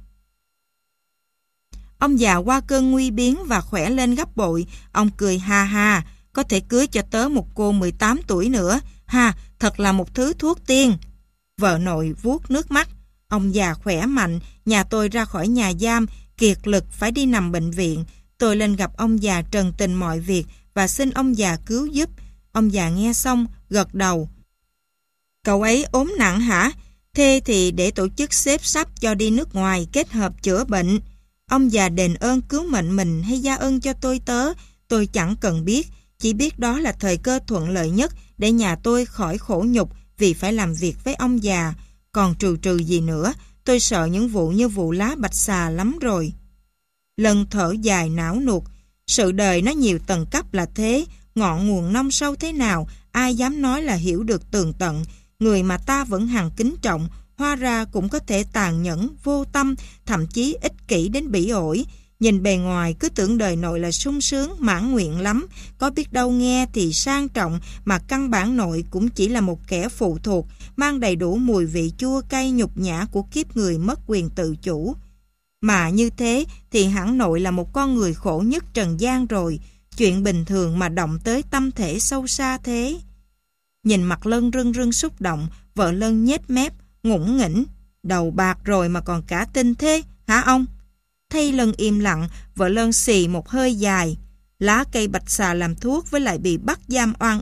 [SPEAKER 1] Ông già qua cơn nguy biến và khỏe lên gấp bội. Ông cười ha ha, có thể cưới cho tớ một cô 18 tuổi nữa. Ha, thật là một thứ thuốc tiên. Vợ nội vuốt nước mắt. Ông già khỏe mạnh, nhà tôi ra khỏi nhà giam, kiệt lực phải đi nằm bệnh viện. Tôi lên gặp ông già trần tình mọi việc và xin ông già cứu giúp. Ông già nghe xong, gật đầu. Cậu ấy ốm nặng hả? Thế thì để tổ chức xếp sắp cho đi nước ngoài kết hợp chữa bệnh. Ông già đền ơn cứu mệnh mình hay gia ân cho tôi chẳng cần biết. Chỉ biết đó là thời cơ thuận lợi nhất để nhà tôi khỏi khổ nhục vì phải làm việc với ông già. Còn trừ gì nữa, tôi sợ những vụ như vụ lá bạch xà lắm rồi. Lần thở dài não nuột. Sự đời nó nhiều tầng cấp là thế, ngọn nguồn nông sâu thế nào, ai dám nói là hiểu được tường tận. Người mà ta vẫn hằng kính trọng, hóa ra cũng có thể tàn nhẫn, vô tâm, thậm chí ích kỷ đến bỉ ổi. Nhìn bề ngoài cứ tưởng đời nội là sung sướng, mãn nguyện lắm, có biết đâu nghe thì sang trọng, mà căn bản nội cũng chỉ là một kẻ phụ thuộc, mang đầy đủ mùi vị chua cay nhục nhã của kiếp người mất quyền tự chủ. Mà như thế thì hẳn nội là một con người khổ nhất trần gian rồi, chuyện bình thường mà động tới tâm thể sâu xa thế. Nhìn mặt Lân rưng rưng xúc động, vợ Lân nhếch mép, ngủng nghĩnh. Đầu bạc rồi mà còn cả tin thế, hả ông? Thay Lân im lặng, vợ Lân xì một hơi dài. Lá cây bạch xà làm thuốc với lại bị bắt giam oan ức,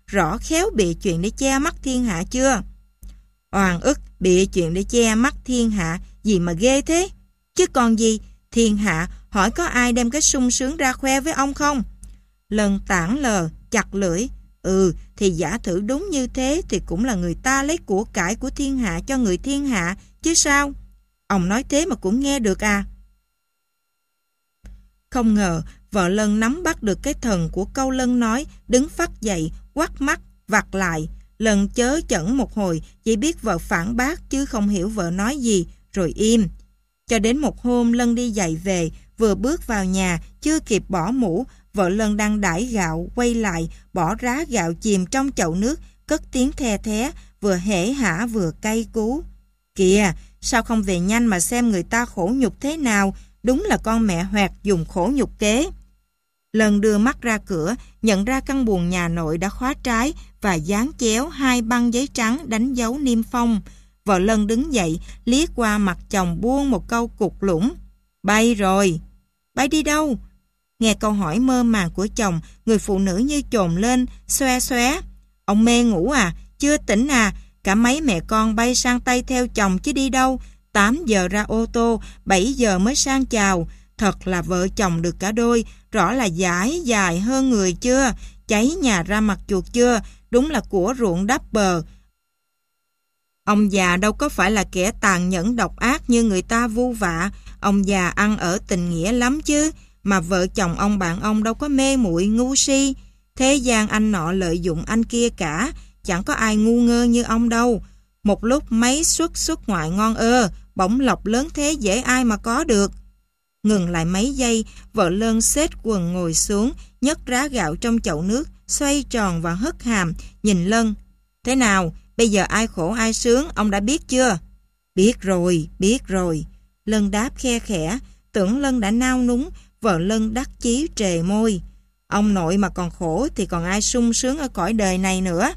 [SPEAKER 1] rõ khéo bịa chuyện để che mắt thiên hạ chưa? Oan ức, bịa chuyện để che mắt thiên hạ, gì mà ghê thế? Chứ còn gì, thiên hạ hỏi có ai đem cái sung sướng ra khoe với ông không? Lân tảng lờ, chặt lưỡi. Thì giả thử đúng như thế thì cũng là người ta lấy của cải của thiên hạ cho người thiên hạ, chứ sao? Ông nói thế mà cũng nghe được à? Không ngờ, vợ Lân nắm bắt được cái thần của câu Lân nói, đứng phắt dậy, quắt mắt, vặt lại. Lân chớ chẩn một hồi, chỉ biết vợ phản bác chứ không hiểu vợ nói gì, rồi im. Cho đến một hôm Lân đi giày về, vừa bước vào nhà, chưa kịp bỏ mũ, vợ Lân đang đãi gạo, quay lại, bỏ rá gạo chìm trong chậu nước, cất tiếng the thé, vừa hể hả vừa cay cú. Kìa, sao không về nhanh mà xem người ta khổ nhục thế nào, đúng là con mẹ hoẹt dùng khổ nhục kế. Lân đưa mắt ra cửa, nhận ra căn buồng nhà nội đã khóa trái và dán chéo 2 băng giấy trắng đánh dấu niêm phong. Vợ Lân đứng dậy, liếc qua mặt chồng buông một câu cục lũng. Bay rồi. Bay đi đâu? Nghe câu hỏi mơ màng của chồng, người phụ nữ như chồm lên, xoe xoé. Ông mê ngủ à? Chưa tỉnh à? Cả mấy mẹ con bay sang Tây theo chồng chứ đi đâu? 8 giờ ra ô tô, 7 giờ mới sang chào. Thật là vợ chồng được cả đôi, rõ là dãi dài hơn người chưa? Cháy nhà ra mặt chuột chưa? Đúng là của ruộng đắp bờ. Ông già đâu có phải là kẻ tàn nhẫn độc ác như người ta vu vạ. Ông già ăn ở tình nghĩa lắm chứ. Mà vợ chồng ông bạn ông đâu có mê muội ngu si. Thế gian anh nọ lợi dụng anh kia cả. Chẳng có ai ngu ngơ như ông đâu. Một lúc mấy xuất ngoại ngon bổng lộc lớn thế dễ ai mà có được. Ngừng lại mấy giây, vợ Lân xết quần ngồi xuống, nhấc rá gạo trong chậu nước, xoay tròn và hất hàm, nhìn Lân. Thế nào, bây giờ ai khổ ai sướng, ông đã biết chưa? Biết rồi. Lân đáp khe khẽ, tưởng Lân đã nao núng, vợ Lân đắc chí trề môi. Ông nội mà còn khổ thì còn ai sung sướng ở cõi đời này nữa.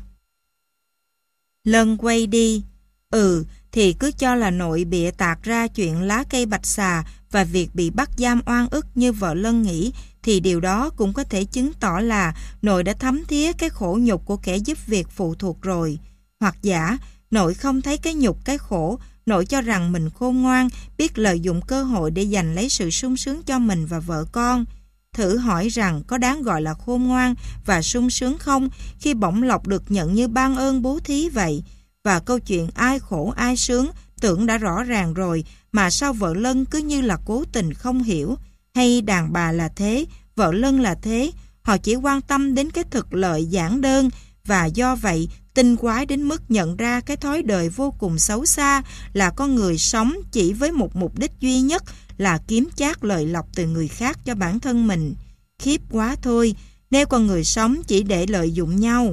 [SPEAKER 1] Lân quay đi. Thì cứ cho là nội bịa tạc ra chuyện lá cây bạch xà và việc bị bắt giam oan ức như vợ Lân nghĩ, thì điều đó cũng có thể chứng tỏ là nội đã thấm thía cái khổ nhục của kẻ giúp việc phụ thuộc rồi. Hoặc giả, nội không thấy cái nhục cái khổ, nội cho rằng mình khôn ngoan, biết lợi dụng cơ hội để giành lấy sự sung sướng cho mình và vợ con. Thử hỏi rằng có đáng gọi là khôn ngoan và sung sướng không khi bổng lộc được nhận như ban ơn bố thí vậy? Và câu chuyện ai khổ ai sướng tưởng đã rõ ràng rồi, mà sao vợ Lân cứ như là cố tình không hiểu? Hay đàn bà là thế, vợ Lân là thế, họ chỉ quan tâm đến cái thực lợi giản đơn, và do vậy tinh quái đến mức nhận ra cái thói đời vô cùng xấu xa là con người sống chỉ với một mục đích duy nhất là kiếm chác lợi lộc từ người khác cho bản thân mình. Khiếp quá thôi, nếu con người sống chỉ để lợi dụng nhau.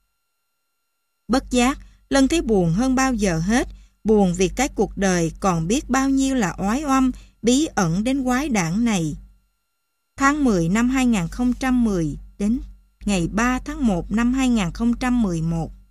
[SPEAKER 1] Bất giác, Lân thấy buồn hơn bao giờ hết, buồn vì cái cuộc đời còn biết bao nhiêu là oái oăm, bí ẩn đến quái đản này. Tháng 10 năm 2010 đến ngày 3 tháng 1 năm 2011.